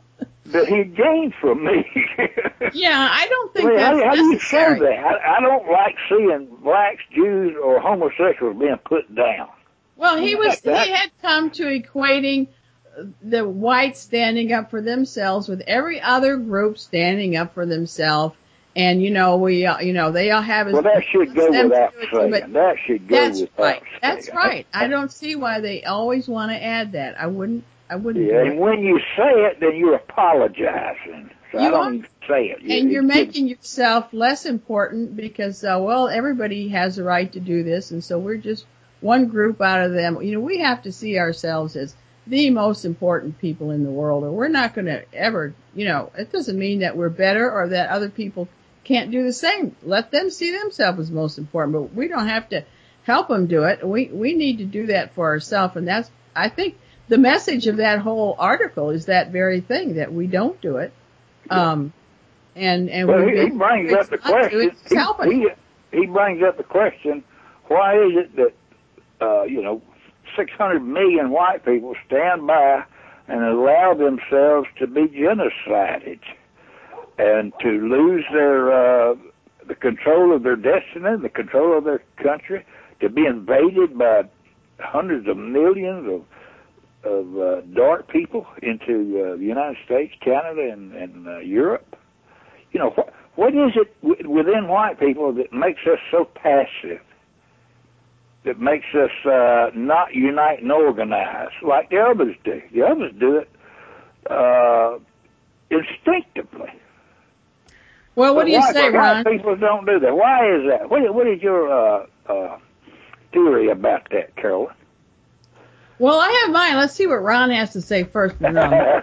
that he gained from me. Yeah, I don't think I mean, that's how, how do you necessary. say that? I, I don't like seeing blacks, Jews, or homosexuals being put down. Well, he was he That- had come to equating the whites standing up for themselves with every other group standing up for themselves. And, you know, we, uh, you know, they all have his... Well, that should go them to without do it too, saying. but That should go That's without right. saying. That's right. I don't see why they always want to add that. I wouldn't, I wouldn't Yeah, do and it. when you say it, then you're apologizing. So I You don't are. even say it. You, And you're you making yourself less important because, uh, well, everybody has the right to do this, and so we're just one group out of them. You know, we have to see ourselves as the most important people in the world, or we're not going to ever, you know, it doesn't mean that we're better or that other people can't do the same. Let them see themselves as most important, but we don't have to help them do it. We, we need to do that for ourselves, and that's, I think, the message of that whole article is that very thing, that we don't do it. Um, and, and Well, we he, he brings up the question. He, he, he brings up the question, why is it that, uh, you know, six hundred million white people stand by and allow themselves to be genocided and to lose their, uh, the control of their destiny, the control of their country, to be invaded by hundreds of millions of of uh, dark people into uh, the United States, Canada, and, and uh, Europe. You know, what what is it w- within white people that makes us so passive, that makes us uh, not unite and organize like the others do? The others do it uh, instinctively. Well, what but do you white, say, Ron? White people don't do that. Why is that? What, what is your uh, uh, theory about that, Carolyn? Well, I have mine. Let's see what Ron has to say first. No.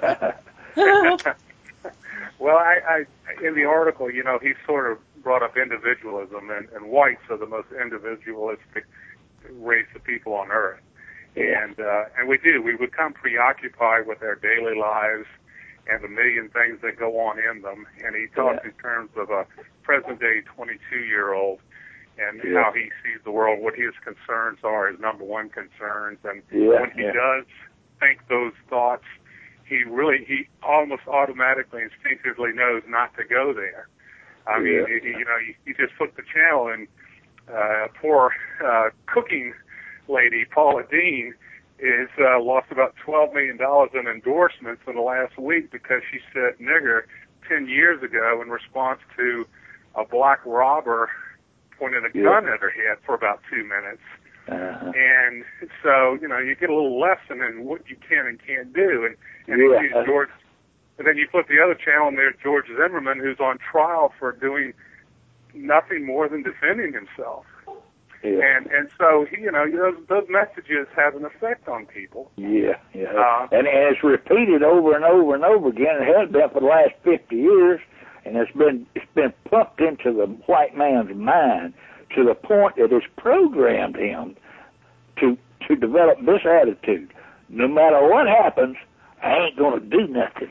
Well, I, I, in the article, you know, he sort of brought up individualism, and, and whites are the most individualistic race of people on earth. And, uh, and we do. We become preoccupied with our daily lives and the million things that go on in them. And he talks Yeah. in terms of a present-day twenty-two-year-old and Yeah. how he sees the world, what his concerns are, his number one concerns. And Yeah, when he yeah. does think those thoughts, he really, he almost automatically, instinctively knows not to go there. I mean, Yeah. he, you know, you, you just flip the channel and uh, poor uh, cooking lady, Paula Deen, is uh, lost about twelve million dollars in endorsements in the last week because she said nigger ten years ago in response to a black robber pointed a Yeah. gun at her head for about two minutes. Uh-huh. And so, you know, you get a little lesson in what you can and can't do. And, and Yeah. you see George, and then you flip the other channel and there's George Zimmerman, who's on trial for doing nothing more than defending himself. Yeah. And and so, he, you know, those, those messages have an effect on people. Yeah, yeah. Uh, and, and it's repeated over and over and over again. It has been for the last fifty years, and it's been it's been pumped into the white man's mind to the point that it's programmed him to to develop this attitude. No matter what happens, I ain't going to do nothing.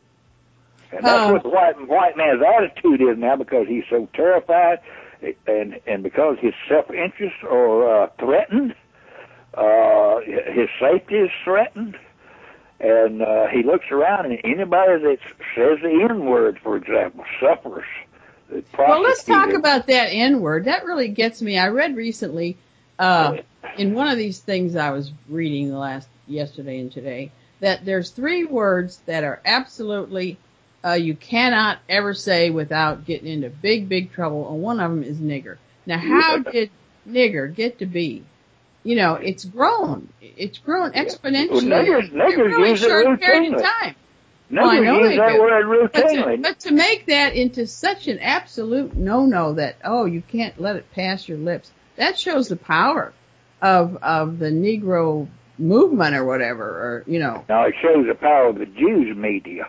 And that's Um, what the white white man's attitude is now, because he's so terrified, and and because his self-interest are uh, threatened, uh, his safety is threatened, and uh, he looks around, and anybody that says the N-word, for example, suffers. Well, let's talk about that N-word. That really gets me. I read recently uh, in one of these things I was reading the last yesterday and today that there's three words that are absolutely uh, you cannot ever say without getting into big, big trouble, and one of them is nigger. Now, how did nigger get to be? You know, it's grown. It's grown exponentially Well, niggers, in a niggers really use it short period of routinely. time. Niggers Well, I know use they that do. word But to, routinely. but to make that into such an absolute no-no that, oh, you can't let it pass your lips, that shows the power of of the Negro movement or whatever, or, you know. Now, it shows the power of the Jews media.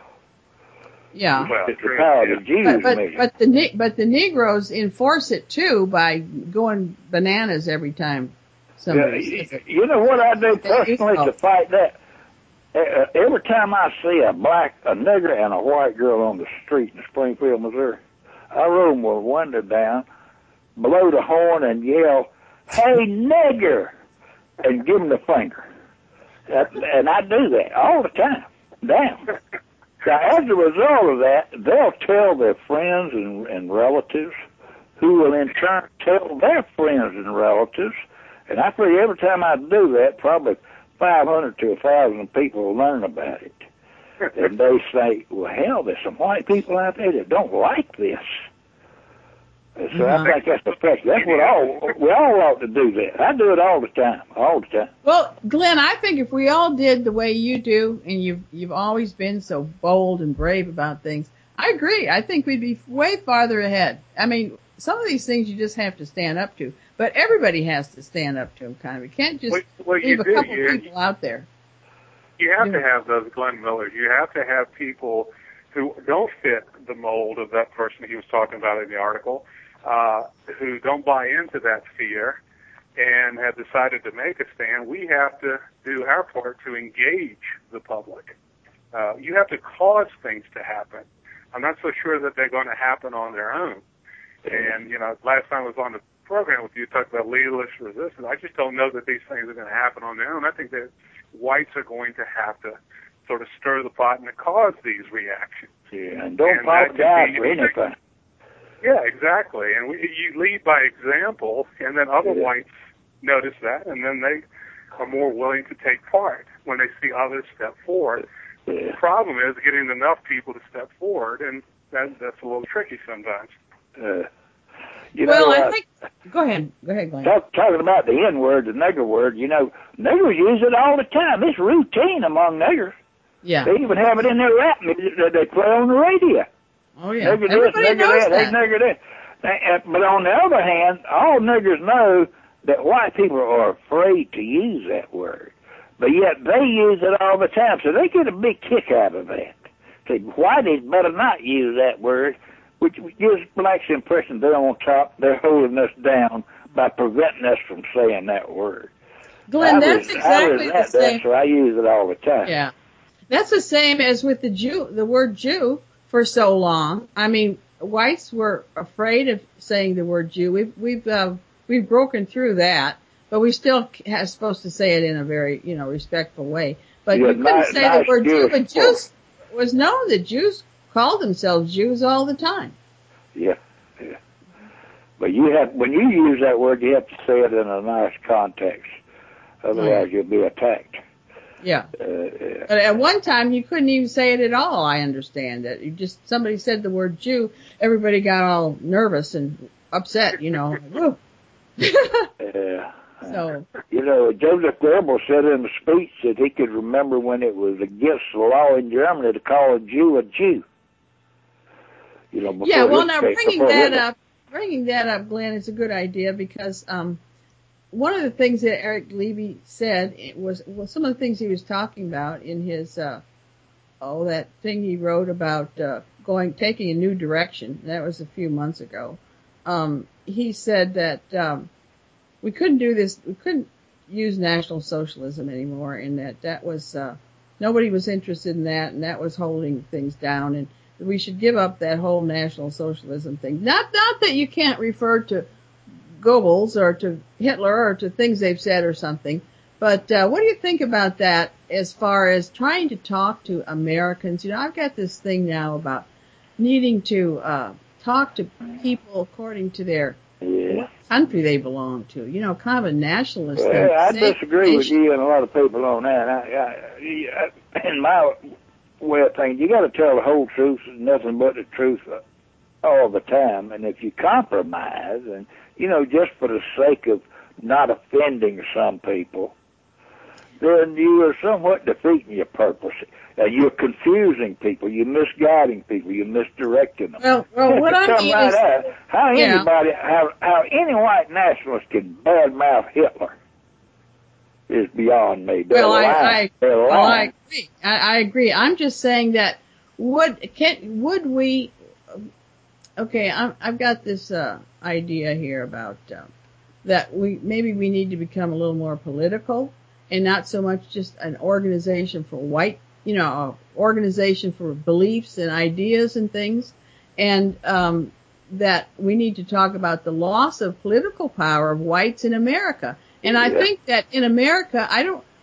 Yeah. Well, It's the true, power yeah. of the Jews But, but, media. but, the, Ne- but the Negroes enforce it, too, by going bananas every time somebody Yeah, says it. you know what I do They do personally so. to fight that? Uh, every time I see a black, a nigger, and a white girl on the street in Springfield, Missouri, I roll my window down, blow the horn, and yell, "Hey, nigger!" and give them the finger. That, and I do that all the time. Damn. Now, as a result of that, they'll tell their friends and, and relatives, who will in turn tell their friends and relatives. And I figure every time I do that, probably five hundred to one thousand people will learn about it. And they say, well, hell, there's some white people out there that don't like this. And so Mm-hmm. I think that's effective. That's what all, we all ought to do that. I do it all the time, all the time. Well, Glenn, I think if we all did the way you do, and you've, you've always been so bold and brave about things, I agree. I think we'd be way farther ahead. I mean, some of these things you just have to stand up to, but everybody has to stand up to them, kind of. You can't just well, well, leave a do. couple you, people out there. You have You to know. have those Glenn Millers. You have to have people who don't fit the mold of that person he was talking about in the article, uh, who don't buy into that fear and have decided to make a stand. We have to do our part to engage the public. Uh, you have to cause things to happen. I'm not so sure that they're going to happen on their own. And, you know, last time I was on the program with you, you talked about leaderless resistance. I just don't know that these things are going to happen on their own. I think that whites are going to have to sort of stir the pot and to cause these reactions. Yeah, and don't And that could apologize be for anything. Yeah, exactly. And we, you lead by example, and then other Yeah. whites notice that, and then they are more willing to take part when they see others step forward. Yeah. The problem is getting enough people to step forward, and that, that's a little tricky sometimes. Uh, you Well, know, I uh, think, go ahead, go ahead, Glenn. talk, talking about the N word, the nigger word, you know, niggers use it all the time. It's routine among niggers. Yeah. They even have it in their rap music that they play on the radio. Oh, yeah. Nigger this, Everybody nigger knows that, that. hey, nigger this. Uh, But on the other hand, all niggers know that white people are afraid to use that word. But yet they use it all the time, so they get a big kick out of that. Say, whiteys better not use that word, which gives blacks the impression they're on top, they're holding us down by preventing us from saying that word. Glenn, I that's was, exactly I the resent same. that, so I use it all the time. Yeah. That's the same as with the Jew, the word Jew for so long. I mean, whites were afraid of saying the word Jew. We've, we've, uh, we've broken through that, but we still are supposed to say it in a very, you know, respectful way. But Yeah, you couldn't nice- say nice the word Jew, Jewish but Jews was known that Jews called themselves Jews all the time. Yeah, yeah. But you have, when you use that word, you have to say it in a nice context. Otherwise, Right. you'll be attacked. Yeah. Uh, yeah. But at one time, you couldn't even say it at all. I understand that. You just, somebody said the word Jew, everybody got all nervous and upset, you know. Woo. Yeah. So, You know, Joseph Goebbels said in a speech that he could remember when it was against the law in Germany to call a Jew a Jew. You know, before yeah, well, his now case, bringing before that Hitler. up, bringing that up, Glenn, is a good idea because, um, one of the things that Eric Levy said it was, well, some of the things he was talking about in his, uh, oh, that thing he wrote about, uh, going, taking a new direction. That was a few months ago. Um, he said that, um, we couldn't do this, we couldn't use National Socialism anymore, and that that was, uh, nobody was interested in that, and that was holding things down, and we should give up that whole National Socialism thing. Not, not that you can't refer to Goebbels or to Hitler or to things they've said or something, but, uh, what do you think about that as far as trying to talk to Americans? You know, I've got this thing now about needing to, uh, talk to people according to their, Yeah. what country they belong to, you know, kind of a nationalist Well, thing. I Say disagree with nation. you and a lot of people on that. I, I, in my way of thinking, you got to tell the whole truth, nothing but the truth all the time. And if you compromise, and you know, just for the sake of not offending some people, then you are somewhat defeating your purpose. Uh, you're confusing people, you're misguiding people, you're misdirecting them. Well, well, what I Come mean right is, out. How yeah. anybody, how, how any white nationalist can badmouth Hitler is beyond me. They're well, I, lying. I, They're well, I lying. agree. I, I agree. I'm just saying that would, can, would we, okay, I'm, I've got this, uh, idea here about, uh, that we, maybe we need to become a little more political and not so much just an organization for white, you know, a organization for beliefs and ideas and things. And, um, that we need to talk about the loss of political power of whites in America. And I Yeah. think that in America, I don't,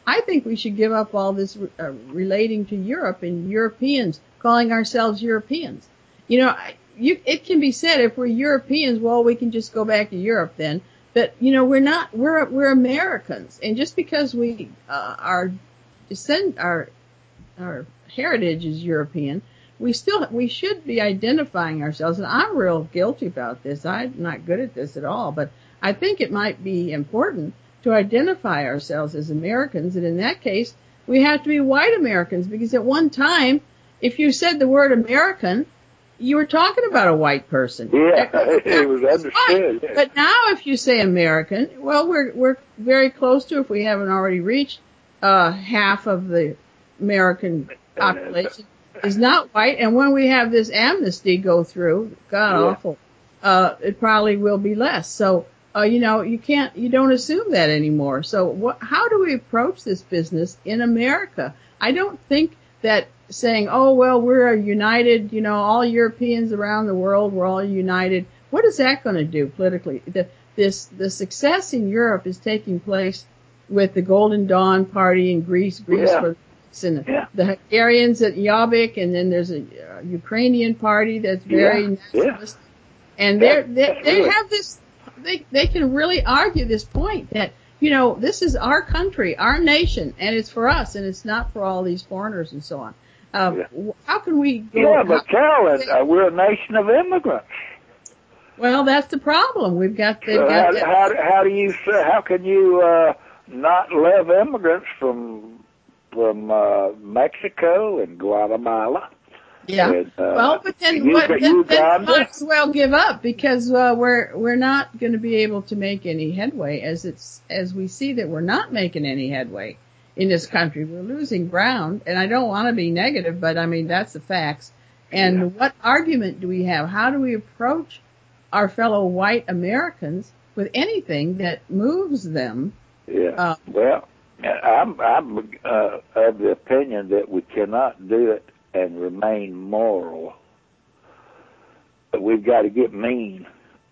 I think we should give up all this uh, relating to Europe and Europeans, calling ourselves Europeans. You know, you, it can be said if we're Europeans, well, we can just go back to Europe then. But, you know, we're not, we're, we're Americans. And just because we, uh, our descend, our, our heritage is European, we still, we should be identifying ourselves. And I'm real guilty about this. I'm not good at this at all, but I think it might be important to identify ourselves as Americans. And in that case, we have to be white Americans, because at one time, if you said the word American, you were talking about a white person. Yeah, it was understood. Yeah. But now if you say American, well, we're, we're very close to, if we haven't already reached, uh, half of the American population is not white. And when we have this amnesty go through, God Yeah. awful, uh, it probably will be less. So, uh, you know, you can't, you don't assume that anymore. So what, how do we approach this business in America? I don't think that saying, oh, well, we're united, you know, all Europeans around the world, we're all united. What is that going to do politically? The, this, the success in Europe is taking place with the Golden Dawn party in Greece, Greece Yeah. for and the, Yeah. the Hungarians at Jobbik, and then there's a uh, Ukrainian party that's very Yeah. nationalist. Yeah. And they're, Yeah, they, they really. have this, they, they can really argue this point that, you know, this is our country, our nation, and it's for us, and it's not for all these foreigners and so on. Um, Yeah. How can we go? Yeah, but how, Carolyn, uh, we're a nation of immigrants. well, that's the problem. We've got, they've So got how, that. how, how do you say, how can you uh, not love immigrants from from uh, Mexico and Guatemala? Yeah. And, uh, Well, but then, you, what, then, then Uganda? we might as well give up, because uh, we're we're not going to be able to make any headway, as it's as we see that we're not making any headway in this country. We're losing ground, and I don't want to be negative, but I mean that's the facts. And Yeah. what argument do we have? How do we approach our fellow white Americans with anything that moves them? Yeah. Uh, well, I'm I'm uh, of the opinion that we cannot do it and remain moral. But we've got to get mean,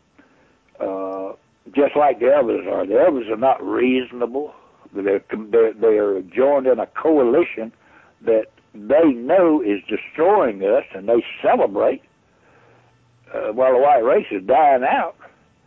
uh, just like the others are. The others are not reasonable. They're, they're, they're joined in a coalition that they know is destroying us, and they celebrate uh, while the white race is dying out.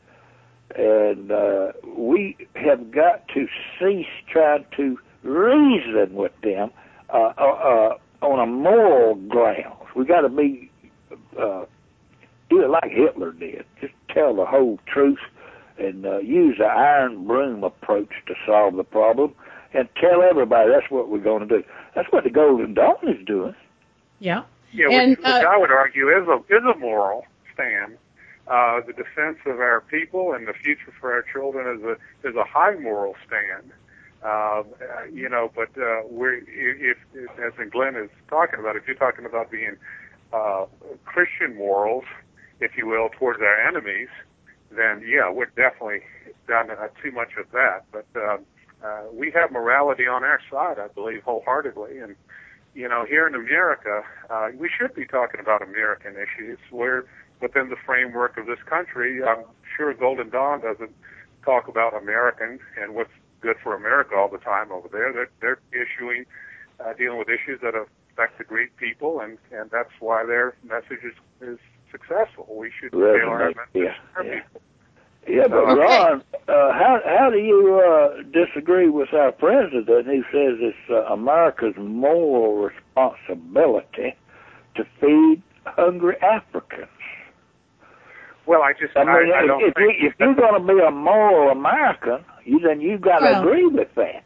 And uh, we have got to cease trying to reason with them uh, uh, uh, on a moral ground. We got to be uh, do it like Hitler did. Just tell the whole truth and uh, use the iron broom approach to solve the problem, and tell everybody that's what we're going to do. That's what the Golden Dawn is doing. yeah. Yeah, And, which, which uh, I would argue is a is a moral stand. Uh, the defense of our people and the future for our children is a is a high moral stand. Uh, you know, but uh, we're if, if as Glenn is talking about, if you're talking about being uh, Christian morals, if you will, towards our enemies, then yeah, we're definitely done uh, too much of that. But uh, uh, we have morality on our side, I believe, wholeheartedly. And you know, here in America, uh, we should be talking about American issues. We're within the framework of this country. I'm sure Golden Dawn doesn't talk about Americans and what's good for America all the time over there. They're, they're issuing, uh, dealing with issues that affect the Greek people, and, and that's why their message is, is successful. We should tailor our message Yeah, to our yeah. people. Yeah, but Okay. Ron, uh, how how do you uh, disagree with our president who says it's uh, America's moral responsibility to feed hungry Africans? Well, I just, I I, mean, I don't if, think you, if you're going to be a moral American, you then you've got to Well- agree with that.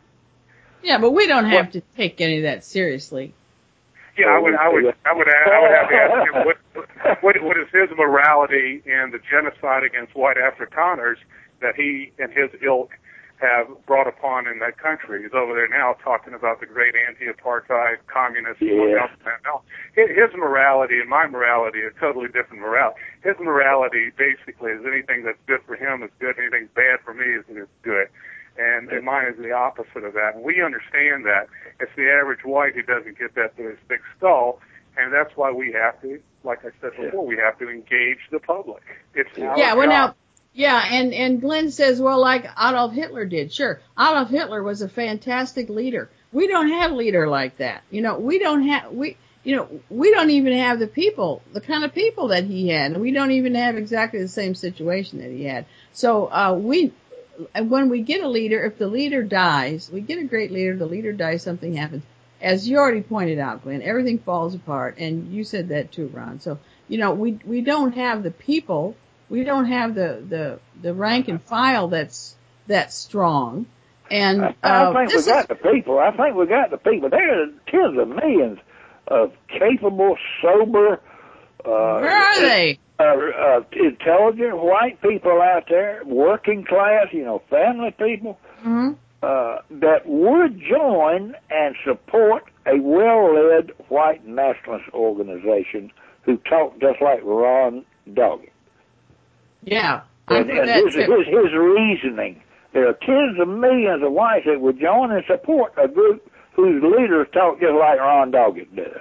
Yeah, but we don't have to take any of that seriously. Yeah, I would, I would, I would, I would have to ask him what, what, what is his morality in the genocide against white Afrikaners that he and his ilk have brought upon in that country. He's over there now talking about the great anti-apartheid communists. Yeah. No, his morality and my morality are totally different morality. His morality basically is anything that's good for him is good, anything bad for me is, is good. And, and mine is the opposite of that. And we understand that. It's the average white who doesn't get that through his big skull, and that's why we have to, like I said before, we have to engage the public. It's our Yeah, well job. now, Yeah, and, and Glenn says, well, like Adolf Hitler did. Sure, Adolf Hitler was a fantastic leader. We don't have a leader like that. You know, we don't have, we, you know, we don't even have the people, the kind of people that he had. And we don't even have exactly the same situation that he had. So, uh, we, when we get a leader, if the leader dies, we get a great leader, the leader dies, something happens. As you already pointed out, Glenn, everything falls apart. And you said that too, Ron. So, you know, we, we don't have the people. We don't have the, the, the rank and file that's, that's strong. And, uh, I think we this got is, the people. I think we got the people. There are tens of millions of capable, sober, uh, where are they? Uh, uh, intelligent white people out there, working class, you know, family people, Mm-hmm. uh, that would join and support a well-led white nationalist organization who talk just like Ron Doggett. Yeah. And, and his, his, his reasoning. There are tens of millions of whites that would join and support a group whose leaders talk just like Ron Doggett does.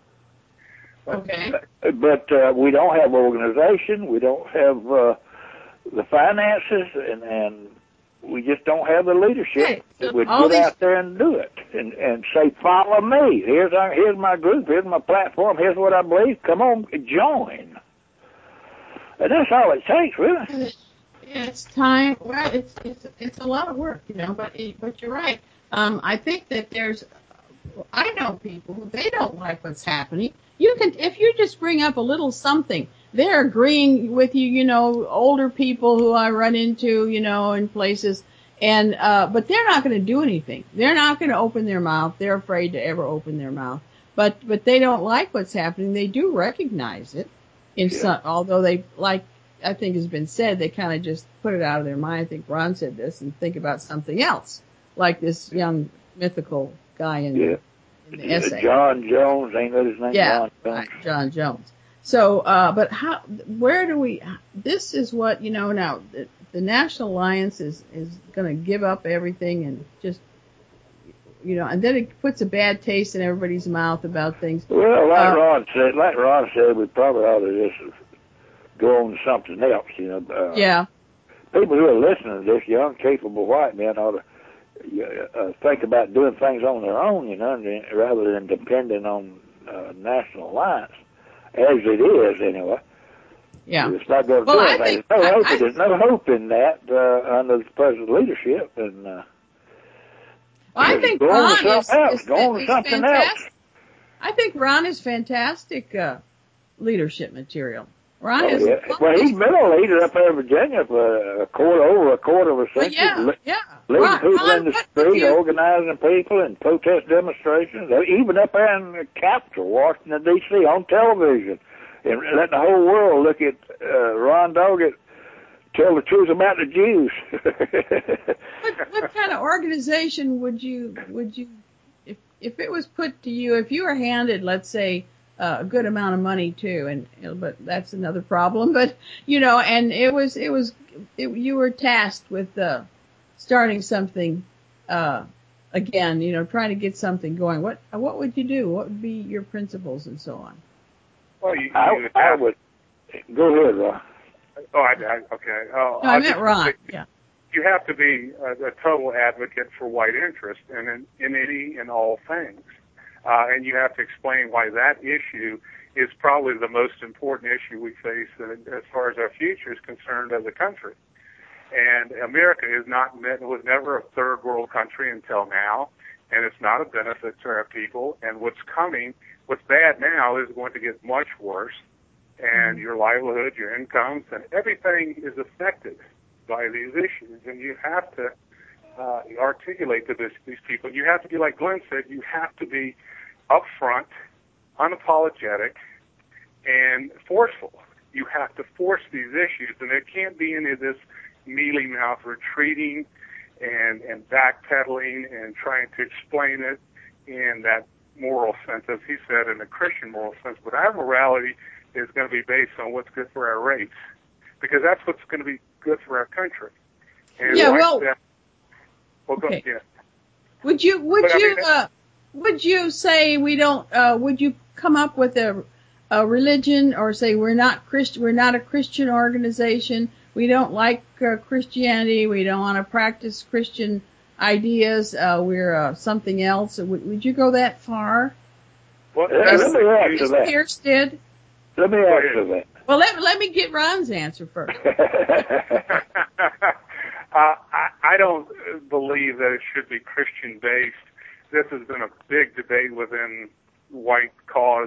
Okay. But uh, we don't have organization. We don't have uh, the finances, and, and we just don't have the leadership Hey, that would all get these- out there and do it and, and say, follow me. Here's our, here's my group. Here's my platform. Here's what I believe. Come on, join. And that's all it takes, really. It's time. Well, it's it's it's a lot of work, you know. But but you're right. Um, I think that there's. I know people who they don't like what's happening. You can, if you just bring up a little something, they're agreeing with you. You know, older people who I run into, you know, in places, and uh, but they're not going to do anything. They're not going to open their mouth. They're afraid to ever open their mouth. But but they don't like what's happening. They do recognize it. In Yeah. some, although they, like I think has been said, they kind of just put it out of their mind. I think Ron said this, and think about something else, like this young mythical guy in, Yeah. in the essay. John Jones, ain't that his name? Yeah, John Jones. right, John Jones. So, uh, but how, where do we, this is what, you know, now, the, the National Alliance is, is going to give up everything and just, you know, and then it puts a bad taste in everybody's mouth about things. Well, like Uh, Ron said, like Ron said, we probably ought to just go on to something else, you know. Uh, Yeah. People who are listening to this, young, capable white men ought to uh, think about doing things on their own, you know, and, rather than depending on uh, National Alliance, as it is anyway. Yeah. It's not going to Well, do I anything. think- There's no I- hope. I- There's no hope in that uh, under the present leadership, and uh, Well, I think go on Ron to something is, else. is, Go on to is something fantastic. else. I think Ron is fantastic, uh, leadership material. Ron Oh, is, yeah. Well, he's been a leader up there in Virginia for a quarter, over a quarter of a well, century. yeah, li- yeah. Leading Ron, people Ron, in the what would street, you, organizing people in protest demonstrations, even up there in the Capitol, Washington, D C, on television, and letting the whole world look at uh, Ron Doggett tell the truth about the Jews. what, what kind of organization would you, would you, if, if it was put to you, if you were handed, let's say, uh, a good amount of money too, and, you know, but that's another problem, but, you know, and it was, it was, it, you were tasked with, uh, starting something, uh, again, you know, trying to get something going. What, what would you do? What would be your principles and so on? Well, you, I, you I have, would go ahead, Ron. Oh, I, I okay. Oh, No, I I'll meant just Ron. say, Yeah. You have to be a, a total advocate for white interest in, in, in any and all things. Uh, and you have to explain why that issue is probably the most important issue we face as far as our future is concerned as a country. And America is not, was never a third world country until now, and it's not a benefit to our people. And what's coming, what's bad now is going to get much worse, and your livelihood, your incomes, and everything is affected by these issues. And you have to uh, articulate to this, these people. You have to be, like Glenn said, you have to be upfront, unapologetic, and forceful. You have to force these issues, and there can't be any of this mealy-mouth retreating and, and backpedaling and trying to explain it in that moral sense, as he said, in the Christian moral sense. But our morality is going to be based on what's good for our race, because that's what's going to be good for our country. And Yeah, like well, that, well, go, okay. yeah. Would you, would But, I you, mean, uh, would you say we don't, uh, would you come up with a, a religion or say we're not Christian, we're not a Christian organization, we don't like uh, Christianity. We don't want to practice Christian ideas. Uh, we're uh, something else. Would, would you go that far? Well, Hey, let me answer As that. Pierce did? Let me answer that. Well, let, let me get Ron's answer first. uh, I, I don't believe that it should be Christian based. This has been a big debate within white cause,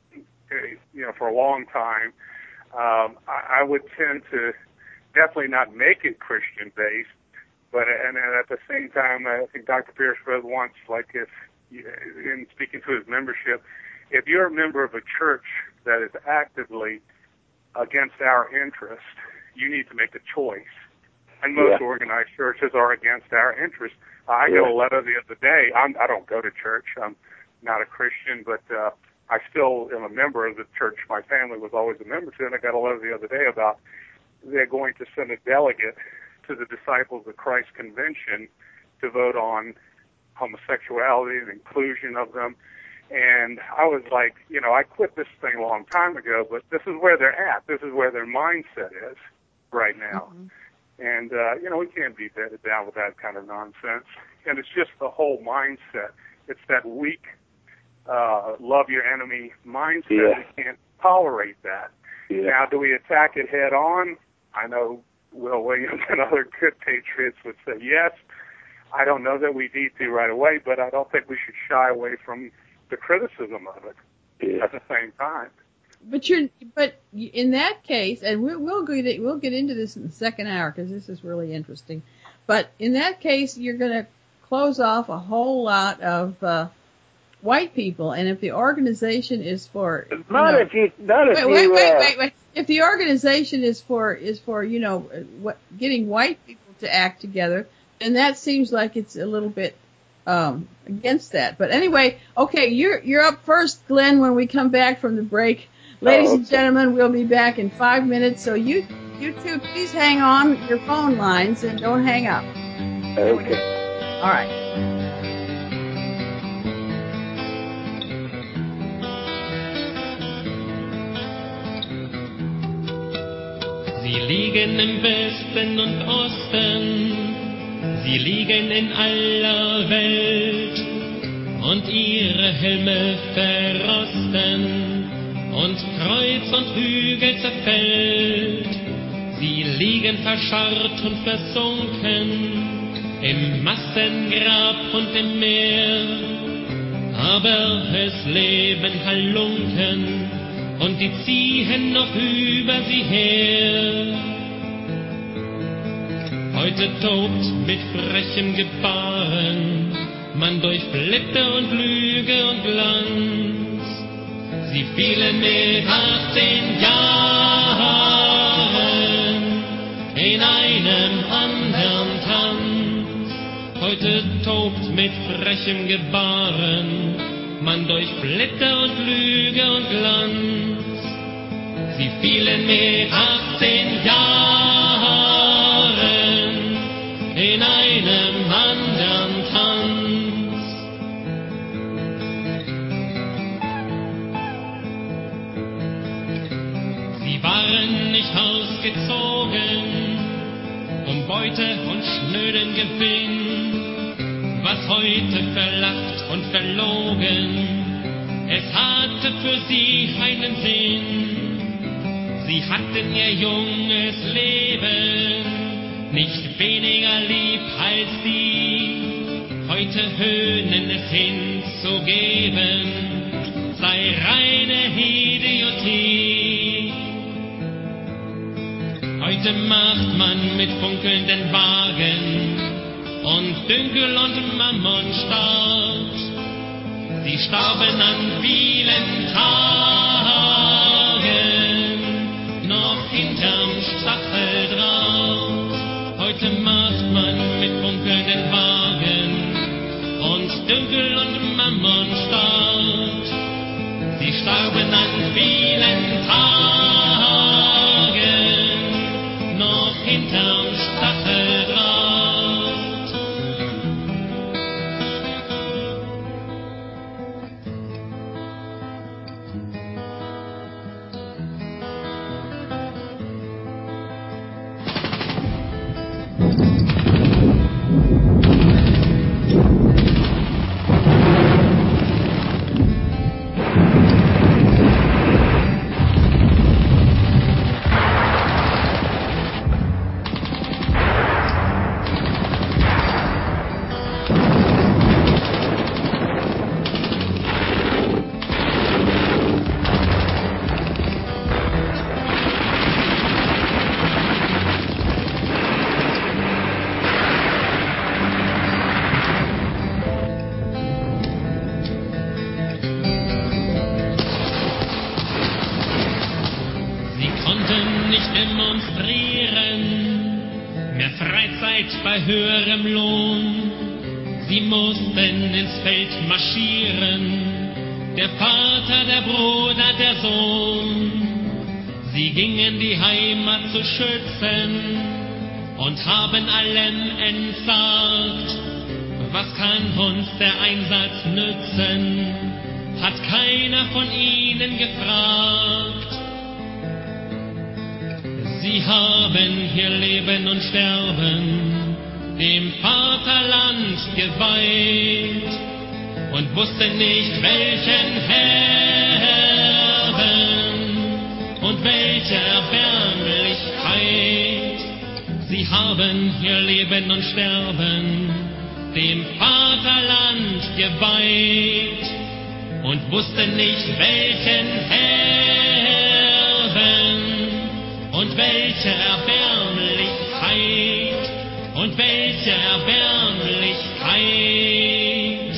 you know, for a long time. Um, I, I would tend to definitely not make it Christian based, but and, and at the same time, I think Doctor Pierce wrote once, like if in speaking to his membership, if you're a member of a church that is actively against our interest, you need to make a choice. And most Yeah. organized churches are against our interest. Uh, I Yeah. got a letter the other day. I'm, I don't go to church. I'm not a Christian, but uh, I still am a member of the church my family was always a member to. And I got a letter the other day about they're going to send a delegate to the Disciples of Christ convention to vote on homosexuality and inclusion of them. And I was like, you know, I quit this thing a long time ago, but this is where they're at. This is where their mindset is right now. Mm-hmm. And, uh, you know, we can't be bedded down with that kind of nonsense. And it's just the whole mindset. It's that weak, uh, love your enemy mindset. Yeah. We can't tolerate that. Yeah. Now, do we attack it head on? I know Will Williams and other good patriots would say yes. I don't know that we need to right away, but I don't think we should shy away from the criticism of it Yeah. at the same time. But you're, but in that case, and we'll we'll get we'll get into this in the second hour because this is really interesting. But in that case, you're going to close off a whole lot of uh, white people, and if the organization is for you Not know, if you, not if wait, wait, you, wait, uh, wait, wait. If the organization is for is for you know what getting white people to act together, then that seems like it's a little bit um against that. But anyway, okay, you're you're up first, Glenn, when we come back from the break. Ladies Oh, and gentlemen, we'll be back in five minutes, so you you two please hang on your phone lines and don't hang up. okay. All right. Sie liegen im Westen und Osten, sie liegen in aller Welt, und ihre Helme verrosten, und Kreuz und Hügel zerfällt. Sie liegen verscharrt und versunken, im Massengrab und im Meer, aber es leben Halunken, und die ziehen noch über sie her. Heute tobt mit frechem Gebaren man durch Flitte und Lüge und Glanz. Sie fielen mit achtzehn Jahren in einem anderen Tanz. Heute tobt mit frechem Gebaren man durch Flitte und Lüge und Glanz. Sie fielen mit achtzehn Jahren in einem anderen Tanz. Sie waren nicht ausgezogen, um Beute und schnöden Gewinn, was heute verlacht und verlogen, es hatte für sie keinen Sinn. Sie hatten ihr junges Leben nicht weniger lieb als die, heute höhnen es hinzugeben, sei reine Idiotie. Heute macht man mit funkelnden Wagen und Dünkel und Mammonstaat. Sie starben an vielen Tagen noch hinterm Stacheldraht. Heute macht man mit funkelnden Wagen und Dünkel und Mammonstaat. Sie starben an vielen Tagen noch hinterm Stacheldraht. Bei höherem Lohn, sie mussten ins Feld marschieren, der Vater, der Bruder, der Sohn. Sie gingen die Heimat zu schützen und haben allen entsagt. Was kann uns der Einsatz nützen, hat keiner von ihnen gefragt. Sie haben hier Leben und Sterben dem Vaterland geweiht und wussten nicht, welchen Herren und welche Erbärmlichkeit. Sie haben hier Leben und Sterben dem Vaterland geweiht und wussten nicht, welchen Herren und welche Erbärmlichkeit. Und welche Erbärmlichkeit.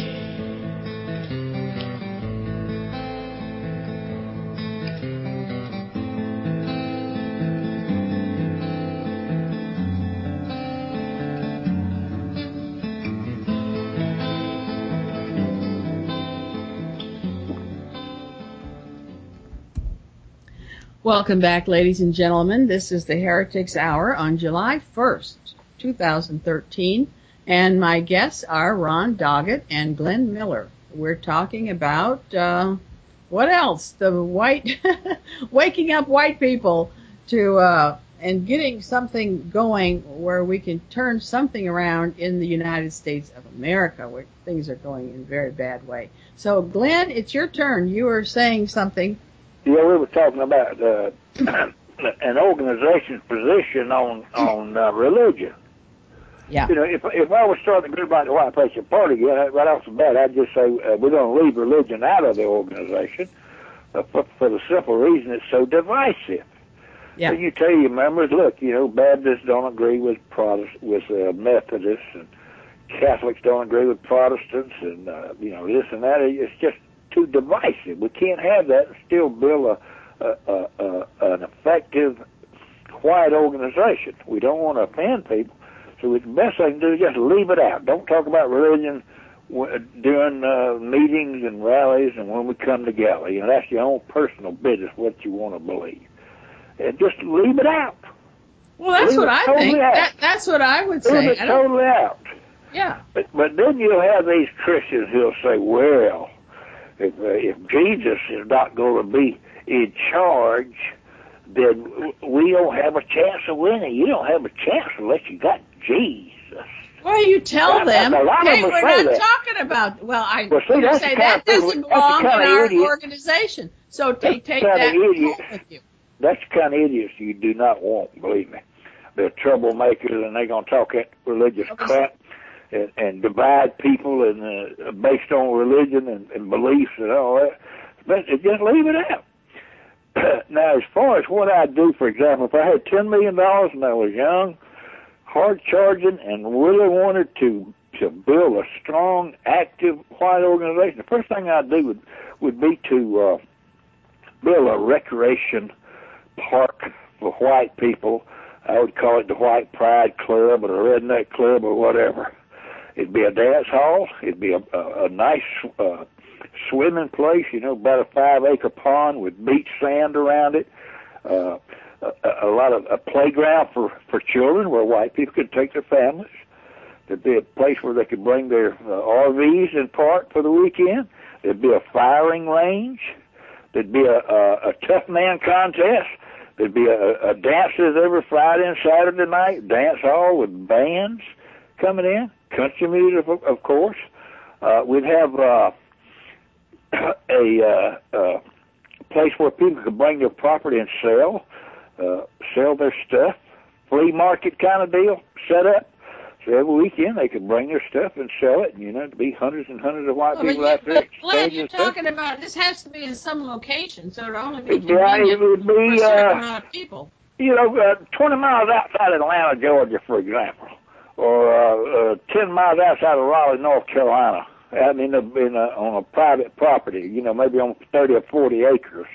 Welcome back, ladies and gentlemen. This is the Heretics Hour on July first. two thousand thirteen, and my guests are Ron Doggett and Glenn Miller. We're talking about, uh, what else? The white, waking up white people to, uh, and getting something going where we can turn something around in the United States of America, where things are going in a very bad way. So, Glenn, it's your turn. You were saying something. Yeah, we were talking about, uh, an organization's position on, on, uh, religion. Yeah. You know, if if I was starting a group like the White Patriot Party, yeah, right off the bat, I'd just say uh, we're going to leave religion out of the organization uh, for, for the simple reason it's so divisive. Yeah. And you tell your members, look, you know, Baptists don't agree with Protest with uh, Methodists, and Catholics don't agree with Protestants, and uh, you know this and that. It's just too divisive. We can't have that and still build a, a, a, a an effective white organization. We don't want to offend people. So the best thing to do is just leave it out. Don't talk about religion during uh, meetings and rallies and when we come together. You know, that's your own personal business, what you want to believe. And just leave it out. Well, that's leave what I totally think. That, that's what I would say. Leave it totally out. Yeah. But, but then you'll have these Christians who'll say, well, if, uh, if Jesus is not going to be in charge, then we don't have a chance of winning. You don't have a chance unless you got Jesus. Well, you tell that, them, a lot hey, of we're say not that. talking about, well, I well, see, that's say that doesn't people, belong in our idiot. organization. So take, take that home with you. That's the kind of idiots you do not want, believe me. They're troublemakers, and they're going to talk that religious crap and, and divide people and uh, based on religion and, and beliefs and all that. But just leave it out. Now, as far as what I do, for example, if I had ten million dollars and I was young, hard-charging, and really wanted to to build a strong, active white organization, the first thing I'd do would, would be to uh, build a recreation park for white people. I would call it the White Pride Club or the Redneck Club or whatever. It'd be a dance hall. It'd be a, a, a nice uh, swimming place, you know, about a five-acre pond with beach sand around it. Uh, a, a lot of a playground for, for children where white people could take their families. There'd be a place where they could bring their uh, R Vs and park for the weekend. There'd be a firing range. There'd be a, a, a tough man contest. There'd be a, a dances every Friday and Saturday night, dance hall with bands coming in, country music, of, of course. Uh, we'd have uh, a uh, uh, place where people could bring their property and sell, uh, sell their stuff, flea market kind of deal set up. So every weekend they could bring their stuff and sell it, and, you know, it'd be hundreds and hundreds of white well, people you, out there but Glenn, you're exchanging talking stuff. about this has to be in some location, so it'd only be It'd be, it convenient would for a be, certain uh, amount of people. you know, uh, twenty miles outside Atlanta, Georgia, for example, or uh, uh, ten miles outside of Raleigh, North Carolina. I mean, in a, in a, on a private property, you know, maybe on thirty or forty acres.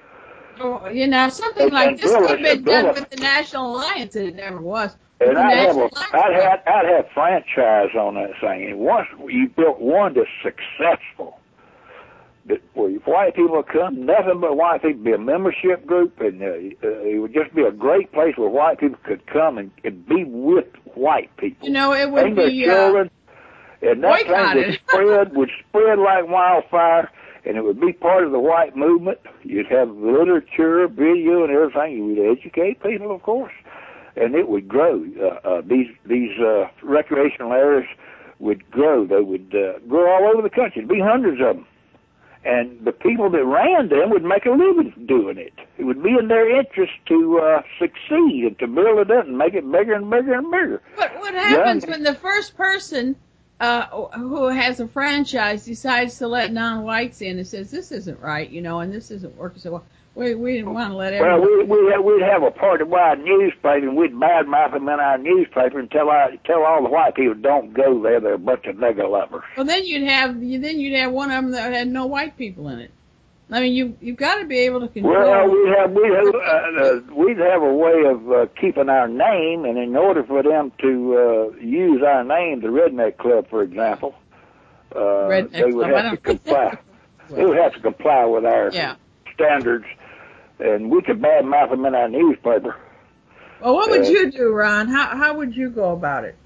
Oh, you know, something And- like and this could have Bill- been Bill- done with the National Alliance, and it never was. With And the I'd have, National a, Alliance I'd Club. have, I'd have franchise on that thing. And once you built one that's successful, that where white people would come, nothing but white people, be a membership group, and uh, uh, it would just be a great place where white people could come and, and be with white people. You know, it would Bring their be uh, children, and that thing boycotted. would spread, would spread like wildfire, and it would be part of the white movement. You'd have literature, video, and everything. You would educate people, of course, and it would grow. Uh, uh, these these uh, recreational areas would grow. They would uh, grow all over the country. There'd be hundreds of them. And the people that ran them would make a living doing it. It would be in their interest to uh, succeed and to build it up and make it bigger and bigger and bigger. But what happens Young- when the first person uh, who has a franchise decides to let non-whites in and says, this isn't right, you know, and this isn't working so well? We, we didn't want to let Well, everyone... we, we, we'd have a party-wide newspaper, and we'd badmouth them in our newspaper and tell our, tell all the white people, don't go there, they're a bunch of nigger lovers. Well, then you'd have then you'd have one of them that had no white people in it. I mean, you you've got to be able to control. Well, we'd have, we'd have, uh, uh, we'd have a way of uh, keeping our name, and in order for them to uh, use our name, the Redneck Club, for example, uh, Redneck they would Club, I have to don't- comply. They would have to comply with our Yeah. standards, and we could badmouth them in our newspaper. Well, what would uh, you do, Ron? How how would you go about it?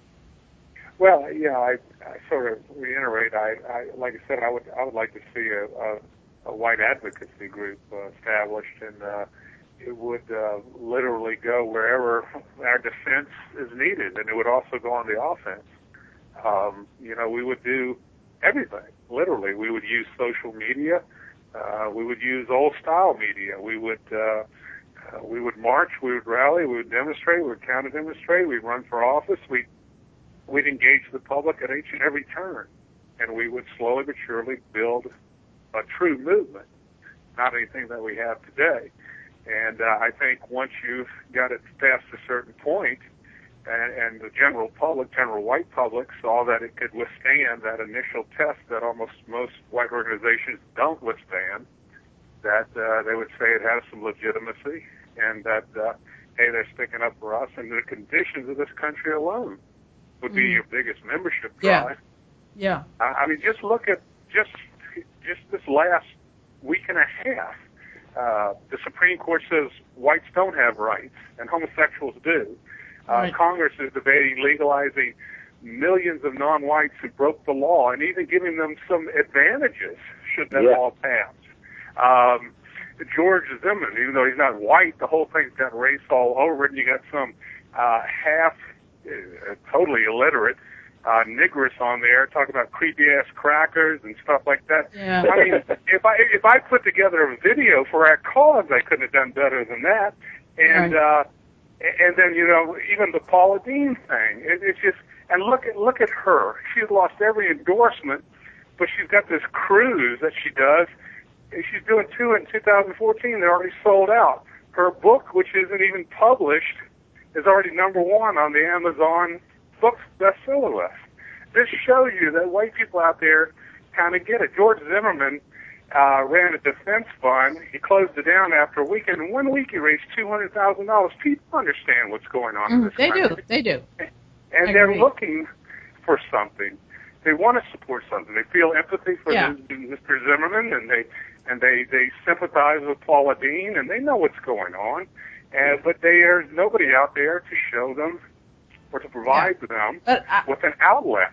Well, you know, I, I sort of reiterate. I, I, like I said, I would, I would like to see a, a, a white advocacy group uh, established, and uh, it would uh, literally go wherever our defense is needed, and it would also go on the offense. Um, you know, we would do everything. Literally, we would use social media. Uh, we would use old-style media. We would. Uh, Uh, we would march, we would rally, we would demonstrate, we would counter-demonstrate, we'd run for office, we'd, we'd engage the public at each and every turn, and we would slowly but surely build a true movement, not anything that we have today. And uh, I think once you've got it past a certain point, and, and the general public, general white public, saw that it could withstand that initial test that almost most white organizations don't withstand, that uh, they would say it has some legitimacy, and that, uh, hey, they're sticking up for us, and the conditions of this country alone would be Mm. your biggest membership Yeah. drive. Yeah. I, I mean, just look at just just this last week and a half. Uh, the Supreme Court says whites don't have rights, and homosexuals do. Uh, Right. Congress is debating legalizing millions of non-whites who broke the law, and even giving them some advantages should that Yeah. law pass. Um, George Zimmerman, even though he's not white, the whole thing's got race all over it, and you got some uh, half, uh, totally illiterate uh, niggers on there talking about creepy-ass crackers and stuff like that. Yeah. I mean, if I if I put together a video for our cause, I couldn't have done better than that. And Right. uh, and then, you know, even the Paula Deen thing, it, it's just, and look at look at her. She's lost every endorsement, but she's got this cruise that she does. She's doing two in two thousand fourteen. They're already sold out. Her book, which isn't even published, is already number one on the Amazon books bestseller list. This shows you that white people out there kind of get it. George Zimmerman uh, ran a defense fund. He closed it down after a week, and in one week he raised two hundred thousand dollars. People understand what's going on in Mm, this they country. do. They do. And I they're agree. looking for something. They want to support something. They feel empathy for Yeah. Mister Zimmerman, and they and they, they sympathize with Paula Deen, and they know what's going on. And but there's nobody out there to show them or to provide to them But I, with an outlet.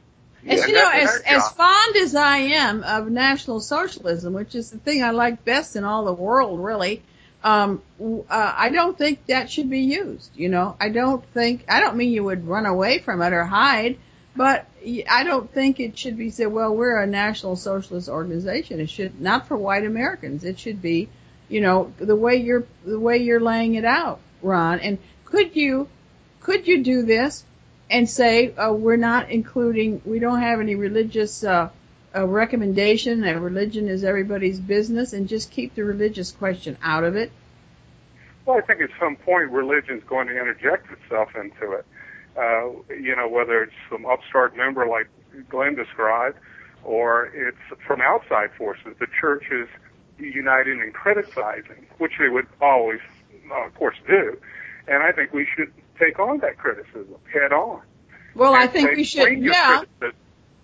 As And you know, that's as their as job. fond as I am of National Socialism, which is the thing I like best in all the world, really, um, uh, I don't think that should be used. You know, I don't think, I don't mean you would run away from it or hide, but I don't think it should be said, well, we're a National Socialist organization. It should, not for white Americans. It should be, you know, the way you're, the way you're laying it out, Ron. And could you, could you do this and say, uh, we're not including, we don't have any religious, uh, a recommendation that religion is everybody's business, and just keep the religious question out of it? Well, I think at some point religion's going to interject itself into it. Uh, you know, whether it's some upstart member like Glenn described, or it's from outside forces. The church is uniting and criticizing, which they would always, uh, of course, do. And I think we should take on that criticism head on. Well, and I think say, we should, yeah. Criticism.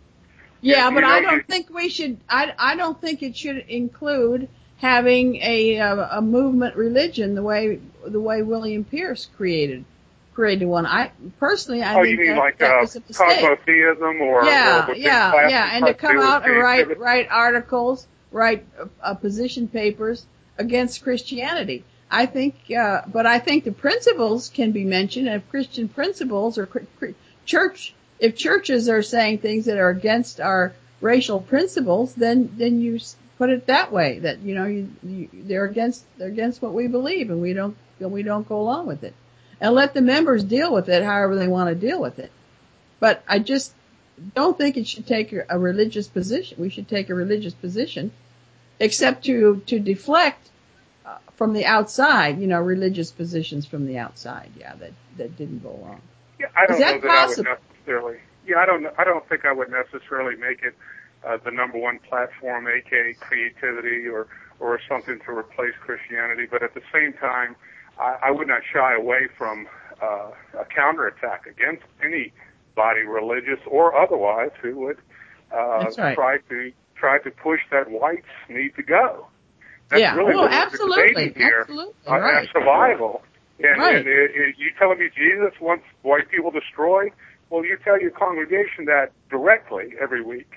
Yeah, and, but you know, I don't you, think we should, I, I don't think it should include having a, a, a movement religion the way, the way William Pierce created, created one. I, personally, I oh, think you mean that, like that uh, was a mistake. cosmotheism or, yeah, or yeah, yeah, and to come out and write, creativity. write articles, write uh, position papers against Christianity. I think, uh, but I think the principles can be mentioned, and if Christian principles or church, if churches are saying things that are against our racial principles, then, then you put it that way, that, you know, you, you, they're against, they're against what we believe, and we don't, we don't go along with it. And let the members deal with it however they want to deal with it. But I just don't think it should take a religious position. We should take a religious position, except to, to deflect uh, from the outside, you know, religious positions from the outside. Yeah, that, that didn't go along. Yeah, I don't Is that know that possible? I would necessarily. Yeah, I don't. I don't think I would necessarily make it uh, the number one platform, aka creativity, or or something to replace Christianity. But at the same time, I, I would not shy away from uh, a counterattack against anybody, religious or otherwise, who would uh, That's right. try to try to push that whites need to go. That's Yeah. really Oh, what we're absolutely. debating here. Absolutely. Uh, Right. and survival. And, Right. and it, it, you telling me Jesus wants white people destroyed? Well, you tell your congregation that directly every week,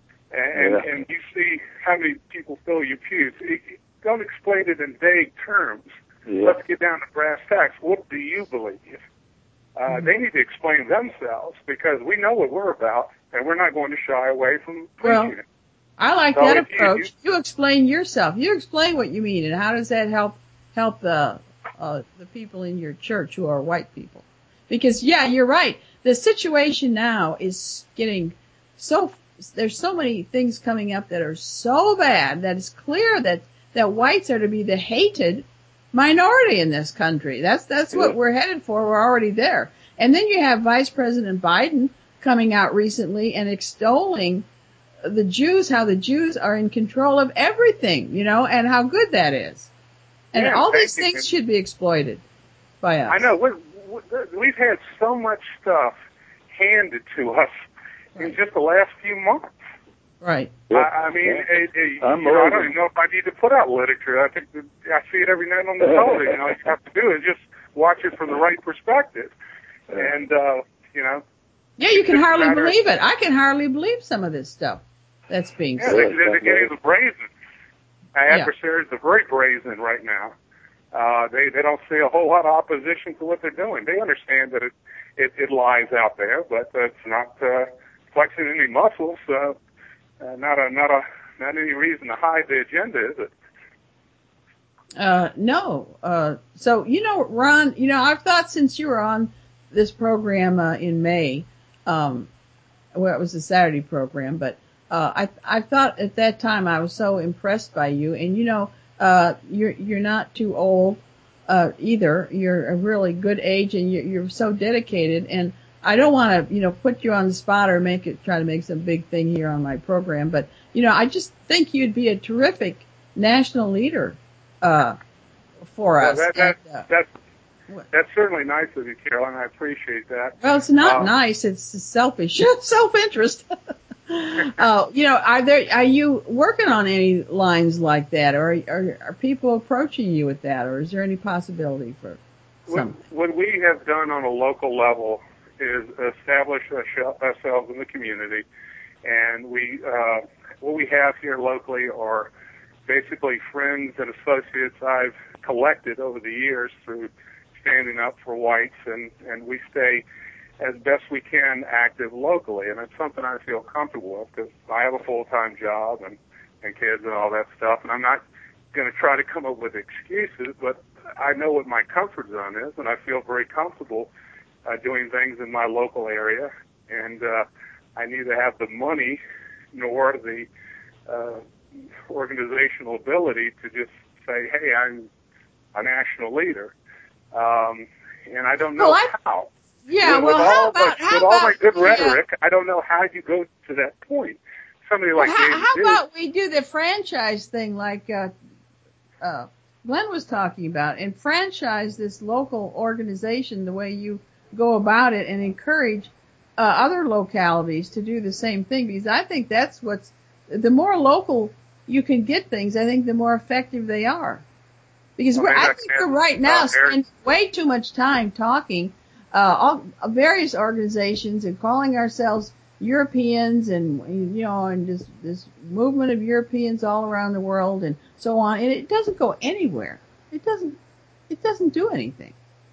and, Yeah. and you see how many people fill your pews. It, it, don't explain it in vague terms. Yeah. Let's get down to brass tacks. What do you believe? Uh, Mm-hmm. They need to explain themselves, because we know what we're about, and we're not going to shy away from Well, preaching it. I like So that if you- approach. You, explain yourself. You explain what you mean, and how does that help help the uh, the people in your church who are white people? Because yeah, you're right. The situation now is getting so. There's so many things coming up that are so bad that it's clear that that whites are to be the hated minority in this country. That's that's what we're headed for. We're already there. And then you have Vice President Biden coming out recently and extolling the Jews, how the Jews are in control of everything, you know, and how good that is. And Yeah, all thank these you. things should be exploited by us. I know. We're, we've had so much stuff handed to us in Right. just the last few months. Right. I, I mean, Yeah. it, it, you know, I don't even know if I need to put out literature. I think that I see it every night on the television. All you have to do is just watch it from the right perspective. And, uh, you know. Yeah, you can It's just a hardly matter of- believe it. I can hardly believe some of this stuff that's being Yeah, said. they, they're getting the brazen. Our Yeah. adversaries are very brazen right now. Uh, they, they don't see a whole lot of opposition to what they're doing. They understand that it, it, it lies out there, but it's not, uh, flexing any muscles, uh, uh, not a, not a, not any reason to hide the agenda, is it? Uh, no. Uh, so, you know, Ron, you know, I've thought since you were on this program, uh, in May, um, well, it was a Saturday program, but, uh, I, I thought at that time I was so impressed by you, and you know, uh, you're, you're not too old, uh, either. You're a really good age, and you're, you're so dedicated, and I don't want to, you know, put you on the spot or make it, try to make some big thing here on my program, but, you know, I just think you'd be a terrific national leader, uh, for Well, us. that, that, and, uh, that's, what? that's certainly nice of you, Carolyn. I appreciate that. Well, it's not Uh, nice. It's selfish, self-interest. uh, you know, are there, are you working on any lines like that, or are, are people approaching you with that, or is there any possibility for What, something? what we have done on a local level is establish ourselves in the community, and we uh, what we have here locally are basically friends and associates I've collected over the years through standing up for whites, and, and we stay as best we can active locally, and it's something I feel comfortable with because I have a full-time job and, and kids and all that stuff, and I'm not going to try to come up with excuses, but I know what my comfort zone is, and I feel very comfortable uh, doing things in my local area, and uh, I neither have the money nor the uh, organizational ability to just say, hey, I'm a national leader, um, and I don't know well, I, how. Yeah, with, well, with how all about, the, how with about, all my good yeah. rhetoric, I don't know how you go to that point. Somebody like well, how, David how Duke, about we do the franchise thing like uh, uh, Glenn was talking about, and franchise this local organization the way you go about it, and encourage uh, other localities to do the same thing, because I think that's what's, the more local you can get things, I think the more effective they are. Because Well, we're, maybe I I think can- we're right now uh, Eric- spending way too much time talking, uh, all, various organizations and calling ourselves Europeans and, you know, and this, this movement of Europeans all around the world and so on. And it doesn't go anywhere. It doesn't, it doesn't do anything.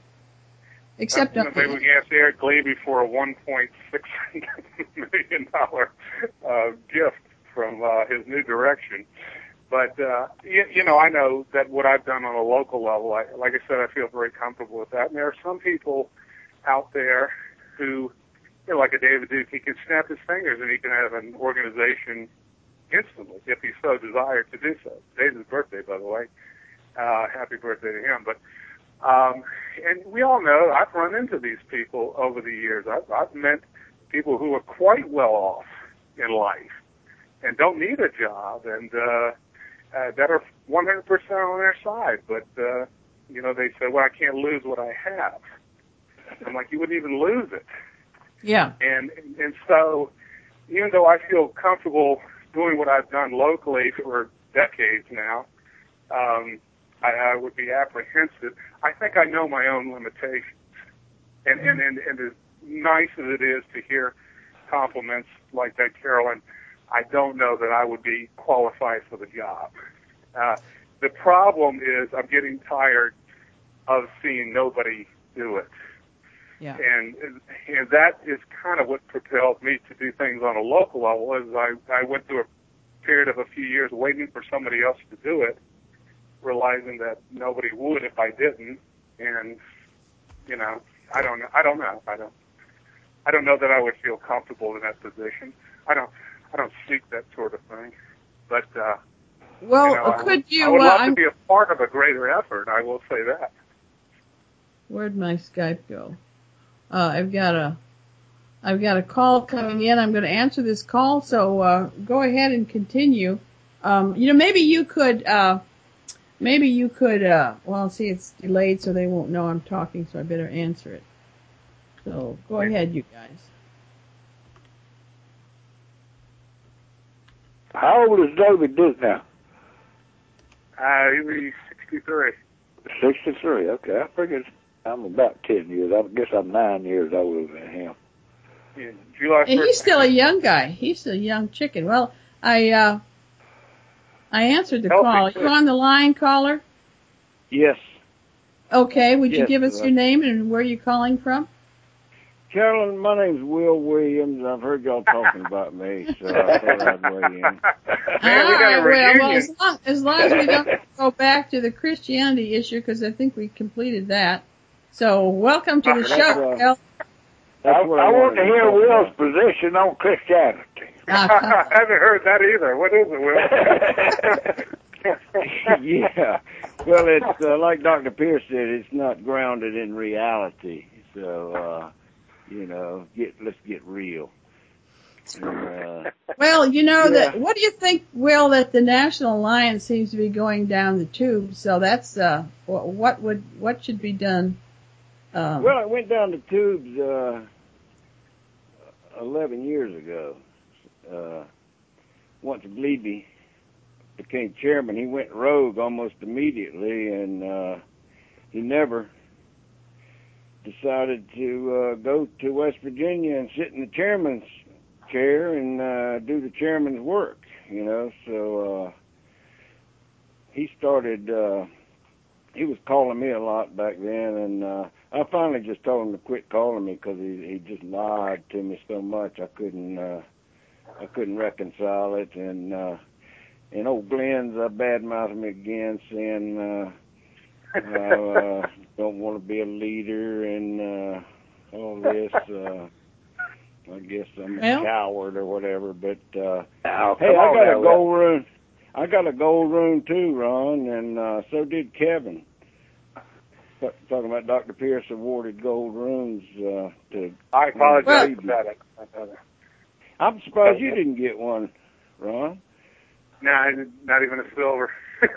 Except uh, you know, up maybe we can ask Eric Glebe for a one point six million dollars uh, gift from uh, his new direction. But, uh, you, you know, I know that what I've done on a local level, I, like I said, I feel very comfortable with that. And there are some people out there who, you know, like a David Duke, he can snap his fingers and he can have an organization instantly if he so desired to do so. Today's his birthday, by the way. Uh, happy birthday to him. But, um, and we all know, I've run into these people over the years. I've, I've met people who are quite well off in life and don't need a job and, uh, Uh, that are one hundred percent on their side, but, uh, you know, they say, well, I can't lose what I have. I'm like, you wouldn't even lose it. Yeah. And, and so, even though I feel comfortable doing what I've done locally for decades now, um, I, I would be apprehensive. I think I know my own limitations. And, and, and, and as nice as it is to hear compliments like that, Carolyn, I don't know that I would be qualified for the job. Uh, the problem is I'm getting tired of seeing nobody do it. Yeah. And and that is kind of what propelled me to do things on a local level. Is I, I went through a period of a few years waiting for somebody else to do it, realizing that nobody would if I didn't. And, you know, I don't know. I don't know. I don't, I don't know that I would feel comfortable in that position. I don't. I don't seek that sort of thing, but uh, Well, you know, I could would, you? I would uh, love I'm, to be a part of a greater effort. I will say that. Where'd my Skype go? Uh, I've got a, I've got a call coming in. I'm going to answer this call, so uh, go ahead and continue. Um, you know, maybe you could, uh, maybe you could. Uh, well, see, it's delayed, so they won't know I'm talking, so I better answer it. So go ahead, you guys. How old is David Duke now? Uh, he was sixty-three. sixty-three, okay. I figured I'm about ten years. I guess I'm nine years older than him. Yeah, July And he's first. still a young guy. He's still a young chicken. Well, I, uh, I answered the Healthy call. kid. You on the line, caller? Yes. Okay. Would you Yes, give us uh, your name and where you're calling from? Carolyn, my name's Will Williams. I've heard y'all talking about me, so I thought I'd weigh in. Man, we All got right, a well, well, reunion. as long, as long as we don't go back to the Christianity issue, because I think we completed that. So, welcome to the That's, show, uh, Will. That's I, what I I want wanted to hear talk Will's about. position on Christianity. Ah, come I haven't heard that either. What is it, Will? Yeah. Well, it's uh, like Doctor Pierce said. It's not grounded in reality. So, uh, you know, get let's get real. And, uh, Well, you know Yeah. that. What do you think, Will? That the National Alliance seems to be going down the tube. So that's uh, what, what would what should be done? Um, well, I went down the tubes uh, eleven years ago. Uh, once Glebe became chairman, he went rogue almost immediately, and uh, he never decided to uh, go to West Virginia and sit in the chairman's chair and uh, do the chairman's work, you know. So uh, he started. Uh, he was calling me a lot back then, and uh, I finally just told him to quit calling me because he he just lied to me so much. I couldn't uh, I couldn't reconcile it, and uh, and old Glenn's uh, badmouthed me again, saying uh, I uh, don't want to be a leader and uh, all this. Uh, I guess I'm a well, coward or whatever, but uh, Oh, hey, come I on got now, a gold room. I got a gold room too, Ron, and uh, so did Kevin. T- talking about Doctor Pierce awarded gold rooms uh, to. I apologize Well- for that. I'm surprised you didn't get one, Ron. No, not even a silver.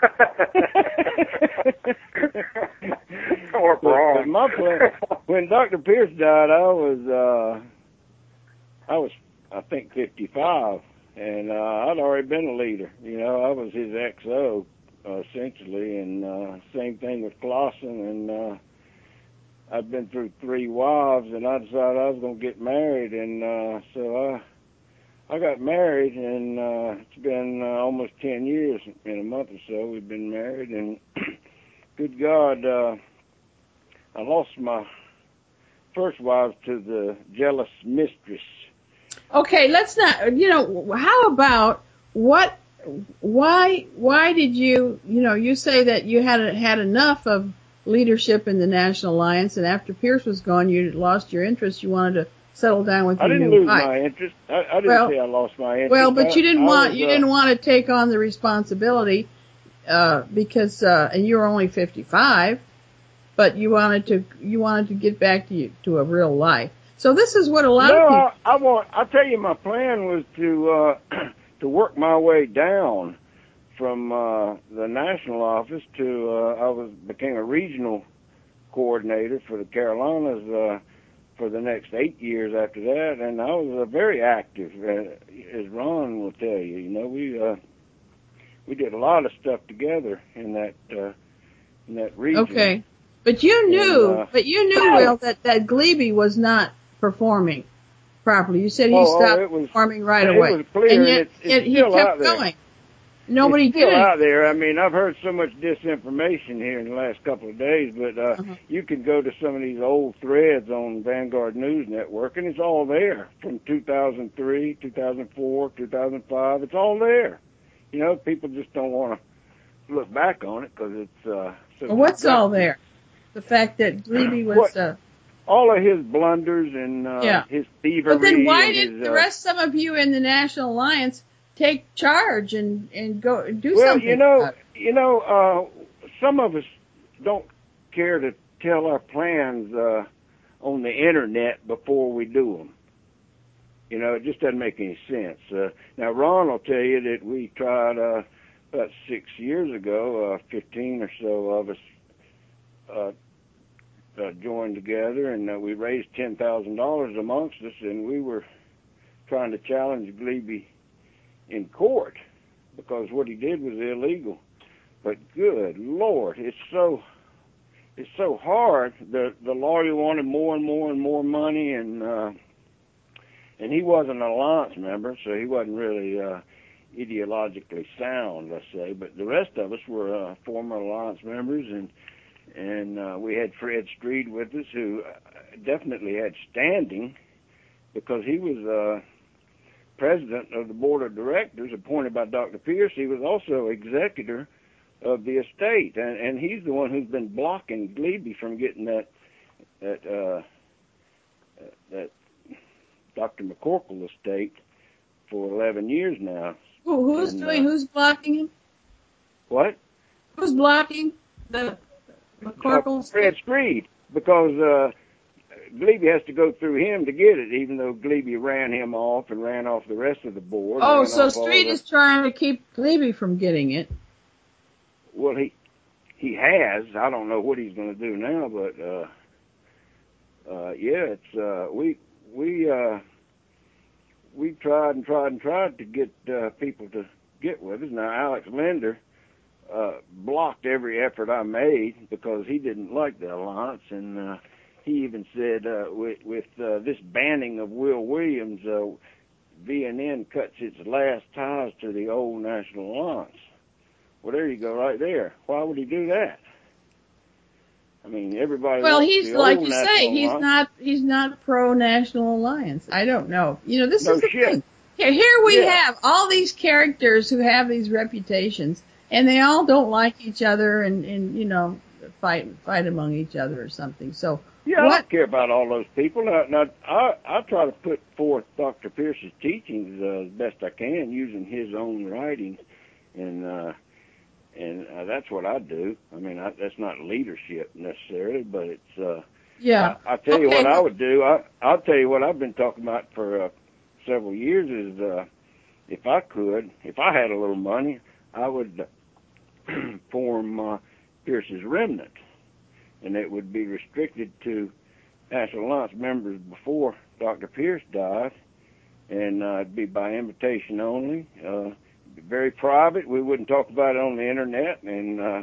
Or But, but bronze. my plan, when Doctor Pierce died, I was, uh, I was, I think, fifty-five, and uh, I'd already been a leader. You know, I was his X O, uh, essentially, and uh, same thing with Clausen, and uh, I'd been through three wives, and I decided I was going to get married, and uh, so I. I got married, and uh, it's been uh, almost ten years. In a month or so, we've been married, and good God, uh, I lost my first wife to the jealous mistress. okay, let's not, you know, how about what, why, why did you, you know, you say that you had had enough of leadership in the National Alliance, and after Pierce was gone, you lost your interest, you wanted to settle down with I your didn't new lose wife. my interest. I, I didn't Well- say I lost my interest. Well, but you I- didn't I want, was, you uh, didn't want to take on the responsibility, uh, because, uh, and you were only fifty-five, but you wanted to, you wanted to get back to you, to a real life. So this is what a lot no, of people, I, I want. I tell you, my plan was to uh, to work my way down from uh, the national office to. Uh, I was became a regional coordinator for the Carolinas uh, for the next eight years after that, and I was uh, very active, uh, as Ron will tell you. You know, we uh, we did a lot of stuff together in that uh, in that region. okay. But you knew, And, uh, but you knew, Will, that, that Glebe was not performing properly. You said he Oh, oh, stopped it was- performing right it away. was clear, and and yet, it's- it's yet he still kept out there. going. Nobody it's still did it. out there. I mean, I've heard so much disinformation here in the last couple of days, but uh, Uh-huh. you can go to some of these old threads on Vanguard News Network, and it's all there from two thousand three, two thousand four, two thousand five. It's all there. You know, people just don't want to look back on it because it's uh, so. Well, what's all seductive. there? The fact that Glebe was, What? uh, All of his blunders and uh, Yeah. his thievery. but then why and did his, the uh, rest, some of you in the National Alliance, take charge and, and go do Well, something you know, about it? you know, uh, some of us don't care to tell our plans uh, on the internet before we do them. You know, it just doesn't make any sense. Uh, now, Ron will tell you that we tried uh, about six years ago, uh, fifteen or so of us uh, uh, joined together, and uh, we raised ten thousand dollars amongst us, and we were trying to challenge Glebe in court because what he did was illegal. But good Lord, it's so it's so hard. The the lawyer wanted more and more and more money, and uh, and he wasn't an alliance member, so he wasn't really uh, ideologically sound, let's say. But the rest of us were uh, former alliance members, and and uh, we had Fred Street with us, who definitely had standing because he was uh, president of the board of directors appointed by Doctor Pierce. He was also executor of the estate, and, and he's the one who's been blocking Glebe from getting that that uh, that Doctor McCorkle estate for eleven years now. Who, who's and, doing, uh, who's blocking him? What? Who's blocking the McCorkle? Uh, Fred Street, because uh, Glebe has to go through him to get it, even though Glebe ran him off and ran off the rest of the board. Oh, ran so off all Street the- is trying to keep Glebe from getting it. Well, he he has. I don't know what he's going to do now, but uh, uh, yeah, it's uh, we we uh, we tried and tried and tried to get uh, people to get with us. Now, Alex Linder uh, blocked every effort I made because he didn't like the alliance, and uh, he even said uh, with with uh, this banning of Will Williams, uh, V N N cuts its last ties to the old National Alliance. Well, there you go, right there. Why would he do that? I mean, everybody. Well, wants he's the like old you National say, he's Alliance. not he's not pro National Alliance. I don't know. You know, this No is the shit. thing. Here, here we Yeah. have all these characters who have these reputations, and they all don't like each other, and, and you know, fight fight among each other or something. So Yeah, I what? don't care about all those people. Now, now I, I try to put forth Doctor Pierce's teachings uh, as best I can using his own writings, and uh, and uh, that's what I do. I mean, I, that's not leadership necessarily, but it's. Uh, Yeah. I, I tell you Okay, what I well- would do. I, I'll tell you what I've been talking about for uh, several years is uh, if I could, if I had a little money, I would form uh, Pierce's remnant. And it would be restricted to National Alliance members before Doctor Pierce died, and uh, it'd be by invitation only. Uh, be very private. We wouldn't talk about it on the internet, and uh,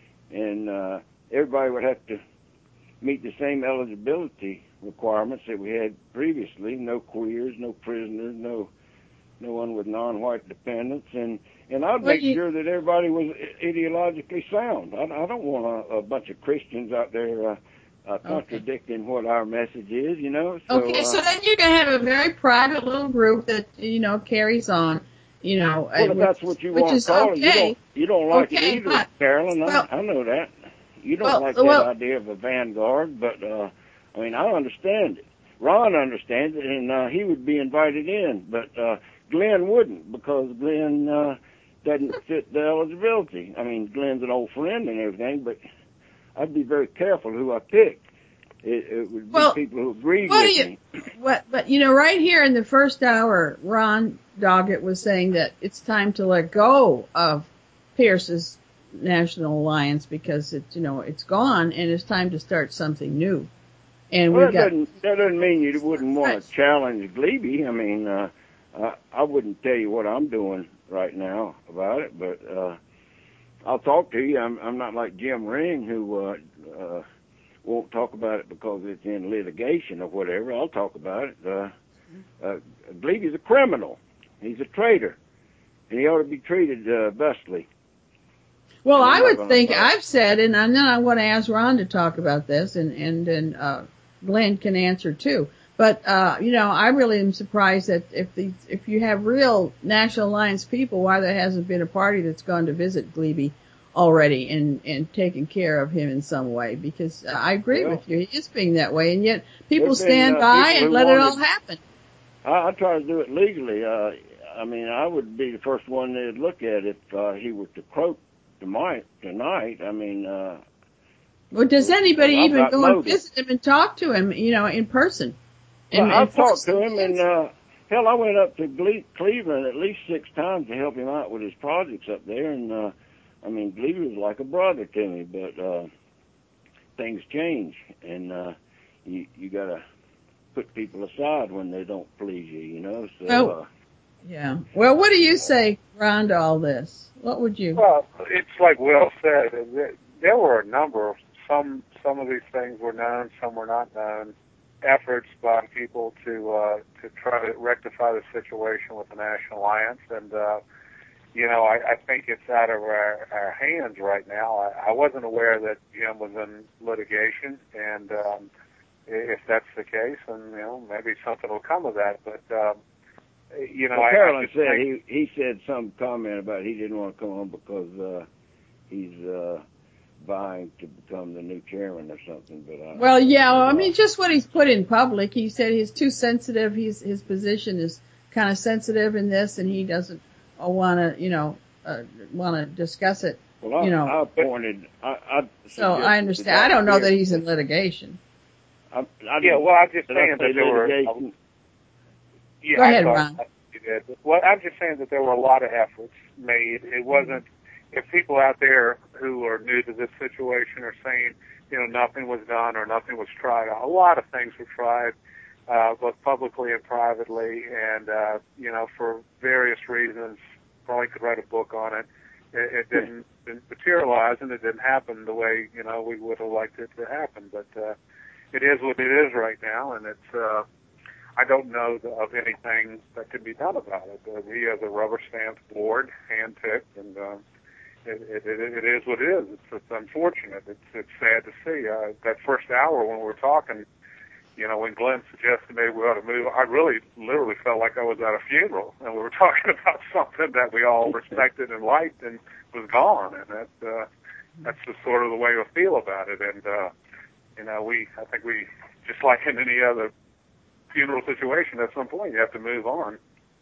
and uh, everybody would have to meet the same eligibility requirements that we had previously. No queers, no prisoners, no no one with non-white dependents, and and I'd Well, make you- sure that everybody was ideologically sound. I, I don't want a, a bunch of Christians out there uh, uh, contradicting what our message is, you know. So, Okay, uh, so then you're gonna have a very private little group that you know carries on, you know. well, if and that's which- what you which want is to call it, you okay. don't you don't like Okay, it either, but- Carolyn. well- I, I know that. You don't well, like that well- idea of a vanguard, but uh, I mean, I understand it. Ron understands it, and uh, he would be invited in, but uh, Glenn wouldn't, because Glenn uh, doesn't fit the eligibility. I mean, Glenn's an old friend and everything, but I'd be very careful who I picked. It, it would be Well, people who agreed what with do you- me. What, but you know, right here in the first hour, Ron Doggett was saying that it's time to let go of Pierce's National Alliance because it, you know, it's gone and it's time to start something new. And Well, we've that got, doesn't that doesn't mean you wouldn't want Right. to challenge Glebe. I mean, uh, I, I wouldn't tell you what I'm doing right now about it, but uh, I'll talk to you. I'm I'm not like Jim Ring, who uh, uh, won't talk about it because it's in litigation or whatever. I'll talk about it. Uh, uh, Glebe's a criminal. He's a traitor, and he ought to be treated uh, thusly. well, and I'm I not would gonna think, fight. I've said, and I know I want to ask Ron to talk about this, and, and, and, uh, Glenn can answer too. But, uh, you know, I really am surprised that if these, if you have real National Alliance people, why there hasn't been a party that's gone to visit Glebe already and, and taken care of him in some way, because uh, I agree Well, with you. He is being that way, and yet people there's been, stand uh, by people and who let it all wanted- happen. I, I try to do it legally. Uh, I mean, I would be the first one they'd look at if uh, he were to croak tonight. Tonight, I mean, uh, Well, does anybody Well, I've even got go and motive. visit him and talk to him, you know, in person? well, And- I've and force talked to him, and his- uh, hell, I went up to Gle- Cleveland at least six times to help him out with his projects up there, and uh, I mean, Glebe was like a brother to me, but uh, things change, and uh, you you gotta put people aside when they don't please you, you know. So. Well, uh, Yeah. Well, what do you say, Ron, to all this? What would you? Well, it's like Will said. There, there were a number of some. Some of these things were known, some were not known. Efforts by people to uh, to try to rectify the situation with the National Alliance, and uh, you know, I, I think it's out of our, our hands right now. I, I wasn't aware that Jim was in litigation, and um, if that's the case, then you know, maybe something will come of that. But um, you know, well, I, Carolyn I just said think, he he said some comment about he didn't want to come on because uh, he's uh, vying to become the new chairman or something. But uh, Well, yeah. Well, I uh, mean, just what he's put in public. He said he's too sensitive. He's his position is kind of sensitive in this, and he doesn't want to, you know, uh, want to discuss it. well, I, you know, I appointed. I, I So I understand. I don't know that he's in litigation. I, I yeah. Well, I'm just did I saying say that there were. litigation? Yeah, Go I ahead, thought Ron. you did. Well, I'm just saying that there were a lot of efforts made. It wasn't, if people out there who are new to this situation are saying, you know, nothing was done or nothing was tried, a lot of things were tried, uh, both publicly and privately, and, uh, you know, for various reasons, probably could write a book on it. It, it didn't, didn't materialize, and it didn't happen the way, you know, we would have liked it to happen. But uh, it is what it is right now, and it's, uh, I don't know of anything that can be done about it. Uh, we, as a rubber stamped board, handpicked, and um, it, it, it, it is what it is. It's, it's unfortunate. It's, it's sad to see. Uh, that first hour when we were talking, you know, when Glenn suggested maybe we ought to move, I really literally felt like I was at a funeral, and we were talking about something that we all respected and liked and was gone, and that, uh, that's just sort of the way we feel about it. And, uh, you know, we, I think we, just like in any other funeral situation, at some point you have to move on.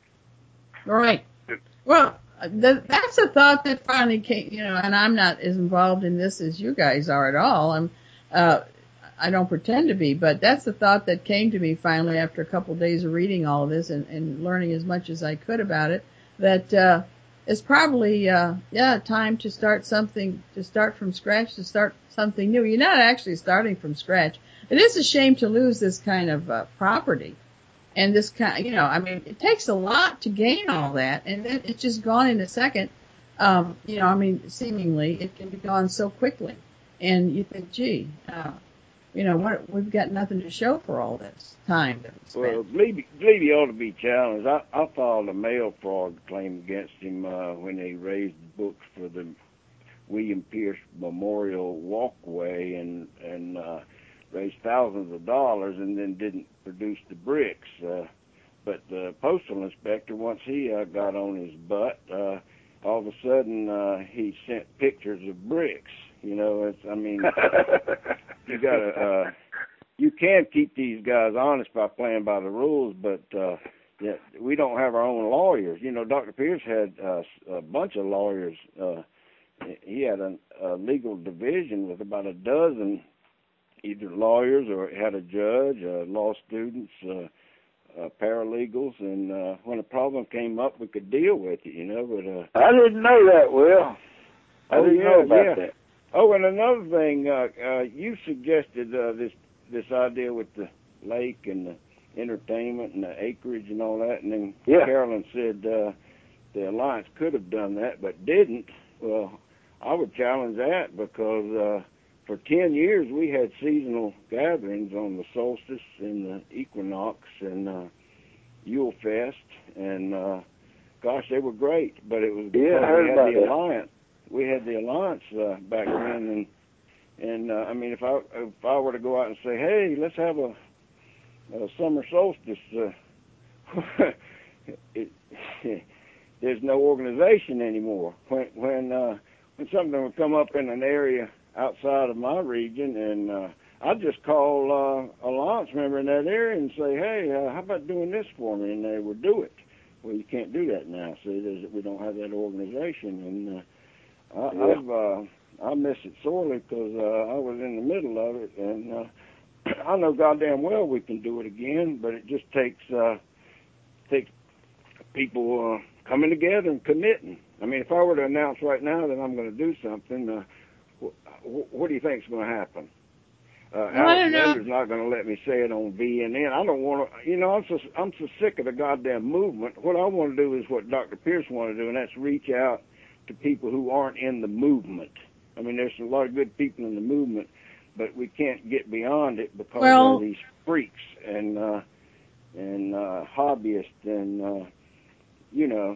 Right. It, well, the, that's a thought that finally came, you know, and I'm not as involved in this as you guys are at all. I'm, uh, I don't pretend to be, but that's the thought that came to me finally after a couple of days of reading all of this and, and learning as much as I could about it, that, uh, it's probably, uh, yeah, time to start something, to start from scratch, to start something new. You're not actually starting from scratch. It is a shame to lose this kind of, uh, property. And this kind, you know, I mean, it takes a lot to gain all that, and then it's just gone in a second. Um, you know, I mean, seemingly it can be gone so quickly. And you think, gee, uh, you know, what, we've got nothing to show for all this time that we spent. Well, Levy, Levy ought to be challenged. I, I filed a mail fraud claim against him uh, when they raised the books for the William Pierce Memorial Walkway and and uh, raised thousands of dollars and then didn't produce the bricks. Uh, but the postal inspector, once he uh, got on his butt, uh, all of a sudden uh, he sent pictures of bricks. You know, it's, I mean, you gotta, uh, you can keep these guys honest by playing by the rules, but uh, yeah, we don't have our own lawyers. You know, Doctor Pierce had uh, a bunch of lawyers. Uh, he had a, a legal division with about a dozen either lawyers or had a judge, uh, law students, uh, uh, paralegals, and uh, when a problem came up, we could deal with it, you know. But uh, I didn't know that, Will. I oh, didn't yeah, know about yeah. that. Oh, and another thing, uh, uh, you suggested uh, this this idea with the lake and the entertainment and the acreage and all that, and then Yeah. Carolyn said uh, the Alliance could have done that but didn't. Well, I would challenge that because uh, for ten years we had seasonal gatherings on the solstice and the equinox and uh, Yule Fest, and uh, gosh, they were great, but it was because Yeah, I heard we had about the that. Alliance. We had the Alliance uh, back then, and and uh, I mean, if I if I were to go out and say, hey, let's have a, a summer solstice, uh, it, there's no organization anymore. When when uh, when something would come up in an area outside of my region, and uh, I'd just call uh, a Alliance member in that area and say, hey, uh, how about doing this for me? And they would do it. Well, you can't do that now. See, there's, we don't have that organization, and uh, I, Yeah. I've uh, I miss it sorely because uh, I was in the middle of it, and uh, I know goddamn well we can do it again, but it just takes uh, takes people uh, coming together and committing. I mean, if I were to announce right now that I'm going to do something, uh, wh- what do you think is going to happen? Uh, Well, I Alex don't know. Lender's not going to let me say it on V N N. I don't want to, you know, I'm so, I'm so sick of the goddamn movement. What I want to do is what Doctor Pierce wanted to do, and that's reach out to people who aren't in the movement. I mean, there's a lot of good people in the movement, but we can't get beyond it because Well- of these freaks and uh, and uh, hobbyists and, uh, you know.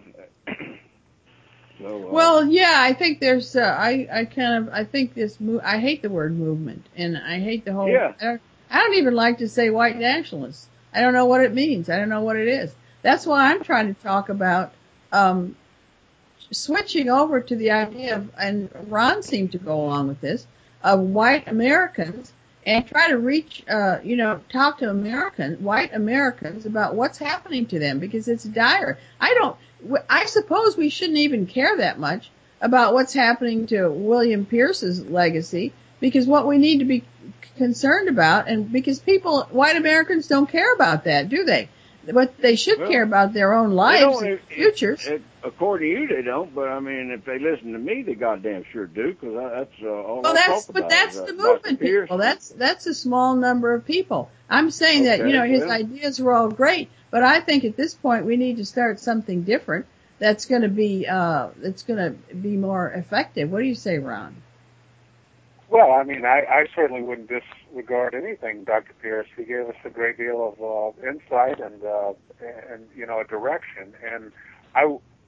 So, uh, Well, yeah, I think there's, uh, I, I kind of, I think this, mo- I hate the word movement, and I hate the whole, Yeah. I, don't, I don't even like to say white nationalists. I don't know what it means. I don't know what it is. That's why I'm trying to talk about, um, switching over to the idea of, and Ron seemed to go along with this, of white Americans, and try to reach, uh, you know, talk to American, white Americans about what's happening to them, because it's dire. I don't, I suppose we shouldn't even care that much about what's happening to William Pierce's legacy, because what we need to be concerned about, and because people, white Americans don't care about that, do they? But they should Well, care about their own they lives don't, and it- futures. It, it, according to you, they don't. But I mean, if they listen to me, they goddamn sure do, because that's uh, all Well, I that's, talk but about. that's is, uh, the Doctor movement Pierce. people. That's, that's a small number of people. I'm saying that, you Okay, know, his well. ideas were all great, but I think at this point we need to start something different that's going to be, uh, that's going to be more effective. What do you say, Ron? Well, I mean, I, I certainly wouldn't disregard anything, Doctor Pierce. He gave us a great deal of uh, insight and, uh, and, you know, a direction. And I,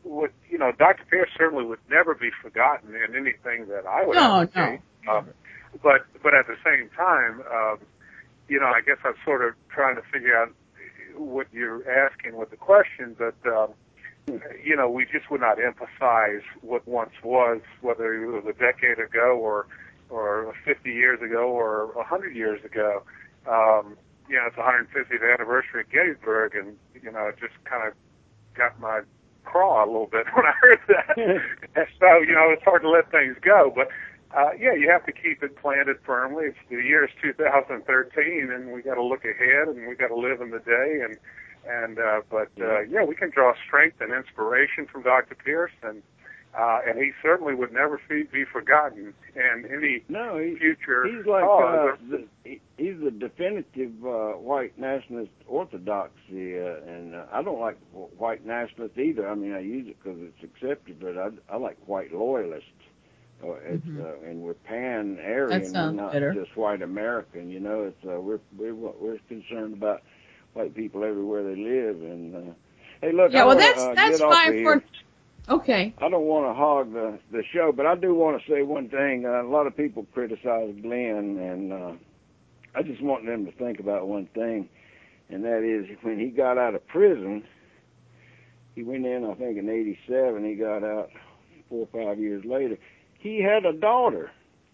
would, you know, Doctor Pierce certainly would never be forgotten in anything that I would No, advocate. no. Um, but, but at the same time, um, you know, I guess I'm sort of trying to figure out what you're asking with the question, but, um, you know, we just would not emphasize what once was, whether it was a decade ago or, or fifty years ago or one hundred years ago. Um, you know, it's the one hundred fiftieth anniversary of Gettysburg, and, you know, it just kind of got my craw a little bit when I heard that. So, you know, it's hard to let things go, but, uh, yeah, you have to keep it planted firmly. It's the year is two thousand thirteen, and we got to look ahead, and we got to live in the day, and, and, uh, but, uh, yeah, we can draw strength and inspiration from Doctor Pierce, and, uh, and he certainly would never be, be forgotten, and any no, he, future he's like, cause. uh, the, he, he's the definitive, uh, white nationalist orthodoxy, uh, and uh, I don't like white nationalist either. I mean, I use it because it's accepted, but I, I like white loyalists. Uh, it's, Mm-hmm. uh, and we're pan-Aryan, we're not better. just white American, you know, it's, uh, we're, we're, we're concerned about white people everywhere they live, and, uh, hey, look, Yeah, I well, wanna, that's, uh, that's get off fine of for, here. okay. I don't want to hog the, the show, but I do want to say one thing. Uh, a lot of people criticize Glenn, and, uh, I just want them to think about one thing, and that is when he got out of prison, he went in, I think, in eighty-seven, he got out four or five years later. He had a daughter.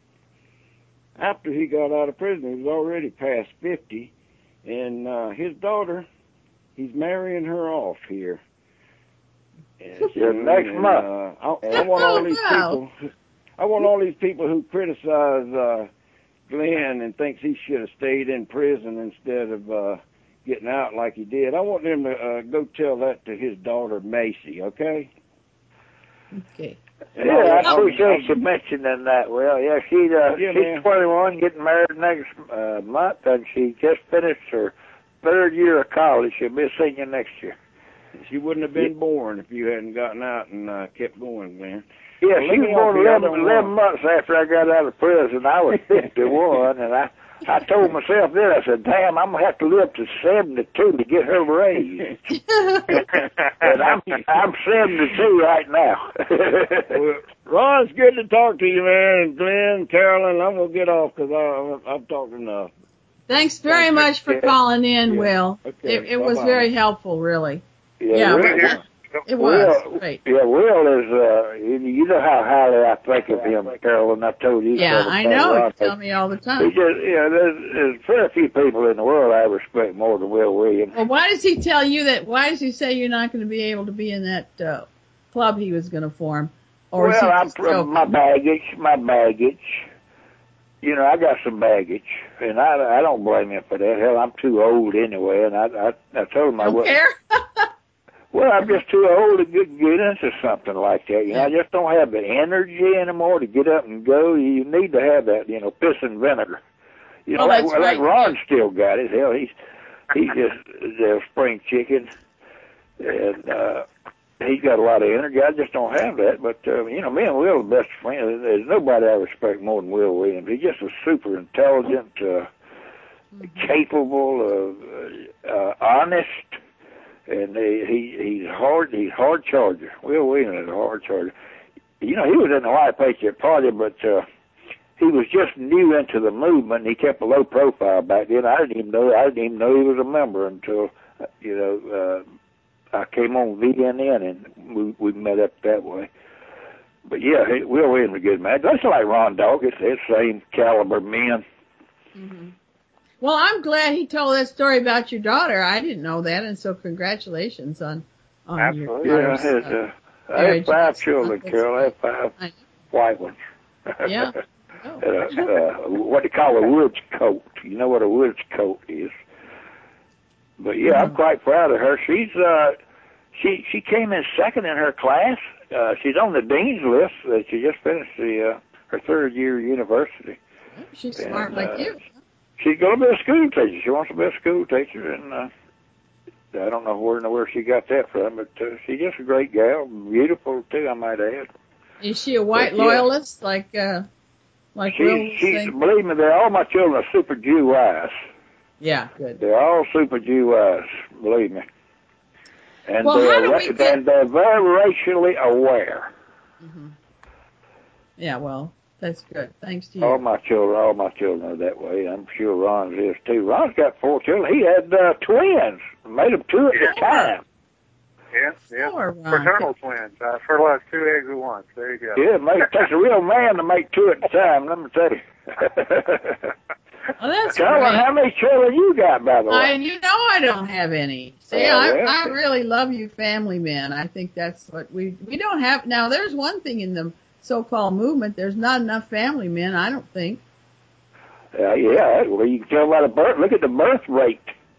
After he got out of prison, he was already past fifty, and uh, his daughter, he's marrying her off here. And, Yeah, next and, month. Uh, I, I want all these wow. people. I want all these people who criticize uh, Glenn and thinks he should have stayed in prison instead of uh, getting out like he did. I want them to uh, go tell that to his daughter Macy. Okay. Okay. And Yeah, I'll- I I'll- appreciate you mentioning that. Well, yeah, she's uh, Yeah, she's man. twenty-one, getting married next uh, month, and she just finished her third year of college. She'll be a senior next year. She wouldn't have been born if you hadn't gotten out and uh, kept going, Glenn. Yeah, Well, let she me was born help you. I eleven, don't eleven want- months after I got out of prison. I was fifty-one, and I I told myself then, I said, damn, I'm going to have to live to seventy-two to get her raised. And I'm I'm seventy-two right now. Well, Ron, it's good to talk to you, man. And Glenn, Carolyn, I'm going to get off because I've talked enough. Thanks very Thank you. much for Yeah. calling in, Yeah. Will. Okay. It, it was Bye-bye. very helpful, really. Yeah, Yeah, Will, but- It was. Will, Great. yeah, Will is, uh, you, you know how highly I think of him, Carolyn. I told you. Yeah, several I times, know. Ron. You tell me all the He time. just, you know, there's, there's very few people in the world I respect more than Will Williams. Well, why does he tell you that? Why does he say you're not going to be able to be in that uh, club he was going to form? Or is Well, he I'm just from my joking? baggage, my baggage. You know, I got some baggage, and I, I don't blame him for that. Hell, I'm too old anyway, and I, I, I told him I Don't wasn't. care. Well, I'm just too old to get, get into something like that. You know, I just don't have the energy anymore to get up and go. You need to have that, you know, piss and vinegar. You know, Oh, like, that's well, like right. Ron still got it. Hell, he's he's just a spring chicken, and uh, he's got a lot of energy. I just don't have that. But uh, you know, me and Will are best friends. There's nobody I respect more than Will Williams. He just was super intelligent, uh, Mm-hmm. capable, of, uh, uh, honest. And he, he he's hard he's hard charger. Will Williams is a hard charger. You know, he was in the White Patriot Party, but uh, he was just new into the movement. And he kept a low profile back then. I didn't even know I didn't even know he was a member until uh, you know uh, I came on V N N and we, we met up that way. But yeah, he, Will Williams is a good man. That's like Ron Dawkins. It's the same caliber men. Mm-hmm. Well, I'm glad he told that story about your daughter. I didn't know that, and so congratulations on on Absolutely. your Yeah, daughter's his, uh, uh, I have marriage. five That's- children, that's Carol. I have great. five I- white ones. Yeah. uh, uh, what they call a woods coat. You know what a woods coat is. But yeah, I'm Mhm. quite proud of her. She's uh, she she came in second in her class. Uh, she's on the dean's list. Uh, she just finished the uh, her third year of university. She's smart And, like uh, you. She's going to be a school teacher. She wants to be a school teacher, and uh, I don't know where where she got that from, but uh, she's just a great gal, beautiful too, I might add. Is she a white But, yeah. loyalist like uh, like Will She, was she's, saying? believe me, they're all my children are super Jew wise. Yeah, good. They're all super Jew wise, believe me. And well, they're, how do we get... and they're very racially aware. Mm-hmm. Yeah, well, that's good. Thanks to you. All my children, all my children are that way. I'm sure Ron's is too. Ron's got four children. He had uh, twins. Made them two at Yeah. the time. Yeah, yeah. Sure, Ron. Fraternal twins. I fertilized two eggs at once. There you go. Yeah, it, makes, it takes a real man to make two at the time, let me tell you. Oh, that's Carolyn, great. how many children you got, by the way? I, you know I don't have any. See, Oh, I, well. I really love you family men. I think that's what we, we don't have. Now, there's one thing in the so-called movement. There's not enough family men, I don't think. Uh, yeah, well, you can tell by the birth. Look at the birth rate.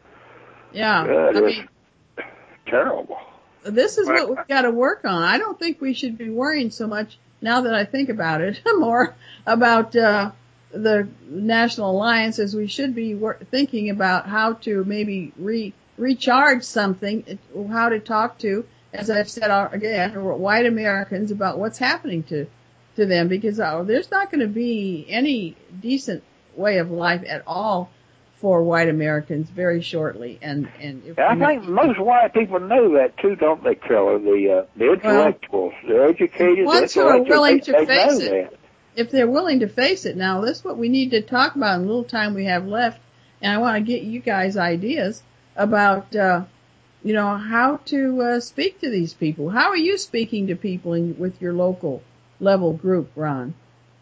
Yeah, That I is mean, terrible. this is what we've got to work on. I don't think we should be worrying so much, now that I think about it, more about uh the National Alliance as we should be wor- thinking about how to maybe re recharge something, how to talk to, as I've said again, white Americans about what's happening to to them, because oh, there's not going to be any decent way of life at all for white Americans very shortly. And and if I we think most white people know that too, don't they, Keller? The uh, the intellectuals, well, the educated, ones the who are willing they, to they face know it. that. If they're willing to face it. Now, that's what we need to talk about in the little time we have left. And I want to get you guys ideas about, uh, you know, how to uh, speak to these people. How are you speaking to people in, with your local level group, Ron?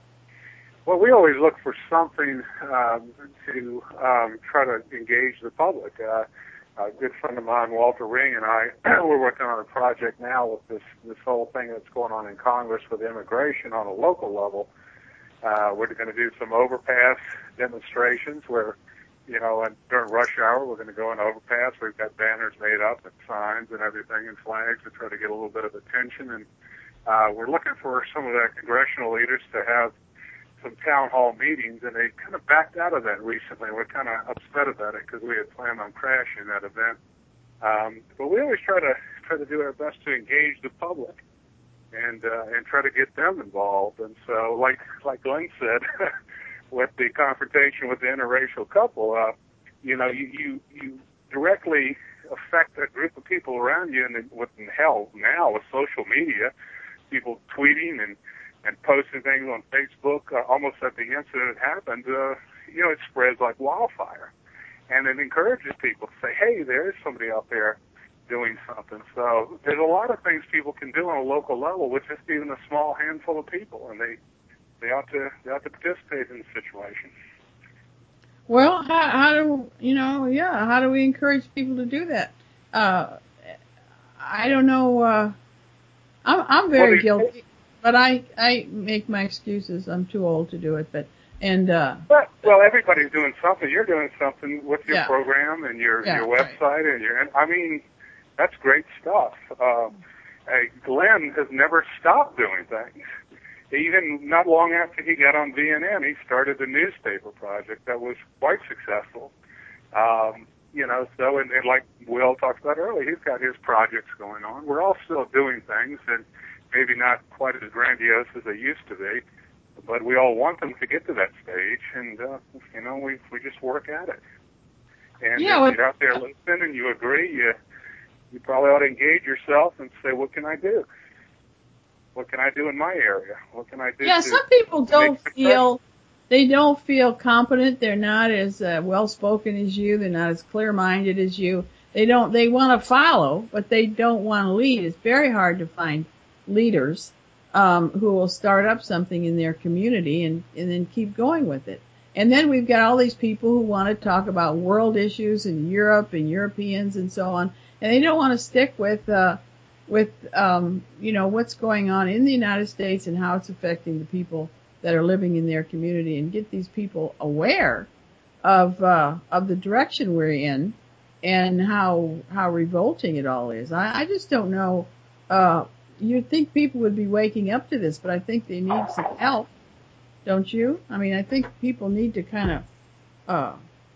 Well, we always look for something um, to um, try to engage the public. Uh, a good friend of mine, Walter Ring, and I, we're working on a project now with this, this whole thing that's going on in Congress with immigration on a local level. Uh, we're going to do some overpass demonstrations where, you know, and during rush hour, we're going to go in overpass. We've got banners made up and signs and everything and flags to try to get a little bit of attention. And uh, we're looking for some of the congressional leaders to have some town hall meetings, and they kind of backed out of that recently. We're kind of upset about it because we had planned on crashing that event. Um, but we always try to try to do our best to engage the public and uh, and try to get them involved. And so, like like Glenn said, with the confrontation with the interracial couple, uh, you know, you, you you directly affect a group of people around you, and with hell now with social media, people tweeting and and posting things on Facebook uh, almost at the incident happened, uh, you know, it spreads like wildfire. And it encourages people to say, hey, there is somebody out there doing something. So there's a lot of things people can do on a local level with just even a small handful of people, and they they ought to they ought to participate in the situation. Well, how, how do you know? Yeah, how do we encourage people to do that? Uh, I don't know. Uh, I'm I'm very well, guilty, but I I make my excuses. I'm too old to do it, but and uh. But, well, everybody's doing something. You're doing something with your yeah. program and your yeah, your website right. and your. I mean, that's great stuff. Uh, hey, Glenn has never stopped doing things. Even not long after he got on V N N, he started the newspaper project that was quite successful. Um, you know, so, and, and like Will talked about earlier, he's got his projects going on. We're all still doing things, and maybe not quite as grandiose as they used to be, but we all want them to get to that stage, and, uh, you know, we we just work at it. And yeah, if well, you're out there listening and you agree, you, you probably ought to engage yourself and say, what can I do? What can I do in my area? What can I do? Yeah, to some people don't make feel, they don't feel competent. They're not as uh, well-spoken as you. They're not as clear-minded as you. They don't, they want to follow, but they don't want to lead. It's very hard to find leaders, um, who will start up something in their community and, and then keep going with it. And then we've got all these people who want to talk about world issues in Europe and Europeans and so on. And they don't want to stick with, uh, with, um, you know, what's going on in the United States and how it's affecting the people that are living in their community, and get these people aware of, uh, of the direction we're in and how, how revolting it all is. I, I just don't know, uh, you'd think people would be waking up to this, but I think they need some help. Don't you? I mean, I think people need to kind of, uh,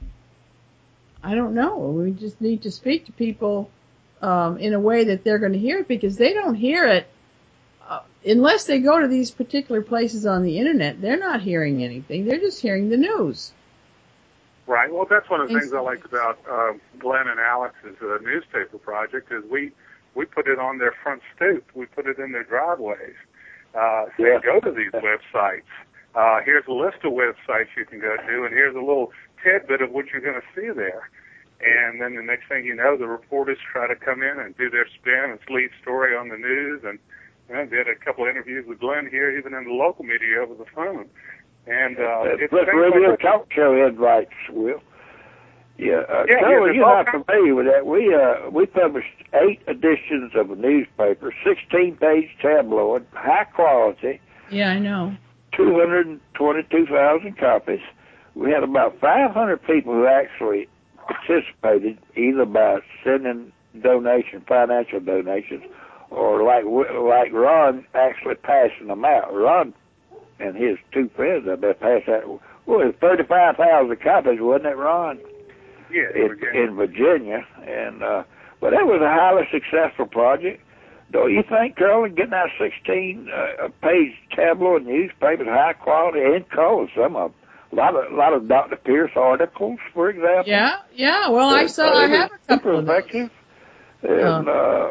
I don't know. We just need to speak to people, um, in a way that they're going to hear it, because they don't hear it, uh, unless they go to these particular places on the internet. They're not hearing anything. They're just hearing the news. Right. Well, that's one of the things I like about uh, Glenn and Alex's uh, newspaper project is we We put it on their front stoop. We put it in their driveways. Uh, say, Yeah. go to these websites. Uh, here's a list of websites you can go to, and here's a little tidbit of what you're going to see there. And then the next thing you know, the reporters try to come in and do their spin and lead story on the news. And you know, did a couple of interviews with Glenn here, even in the local media over the phone. And uh, uh, it's plus radio like talk show invites, Will. Yeah, uh, yeah, Carol, yeah, you're not familiar with that. We uh, we published eight editions of a newspaper, sixteen-page tabloid, high quality. Yeah, I know. two hundred twenty-two thousand copies. We had about five hundred people who actually participated, either by sending donation, financial donations, or like like Ron actually passing them out. Ron and his two friends, I bet, passed out. Well, it was thirty-five thousand copies, wasn't it, Ron? Yeah, in Virginia. In Virginia, and uh, but that was a highly successful project. Don't you think, Carolyn, getting out sixteen-page uh, tabloid newspapers, high quality, in color, some of them, a lot of a lot of Doctor Pierce articles, for example. Yeah, yeah. Well, I saw. I have a couple of those. Effective, and uh,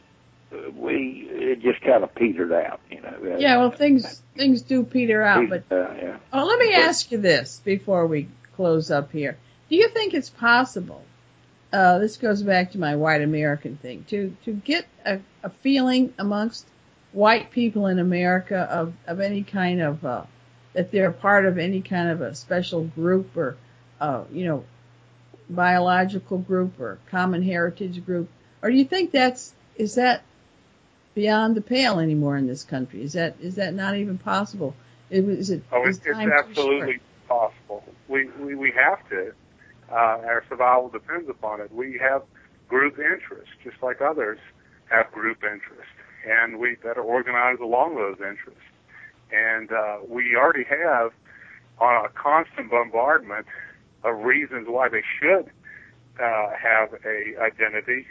we it just kind of petered out, you know. Yeah, well, things things do peter out, but uh, yeah. Oh, let me ask you this before we close up here. Do you think it's possible? Uh, this goes back to my white American thing, to, to get a, a feeling amongst white people in America of, of any kind of, uh, that they're part of any kind of a special group or, uh, you know, biological group or common heritage group? Or do you think that's, is that beyond the pale anymore in this country? Is that, is that not even possible? Is it, oh, is it's, it's time absolutely possible. We, we, we have to. Uh, our survival depends upon it. We have group interests, just like others have group interests, and we better organize along those interests. And uh, we already have uh, a constant bombardment of reasons why they should uh, have a identity,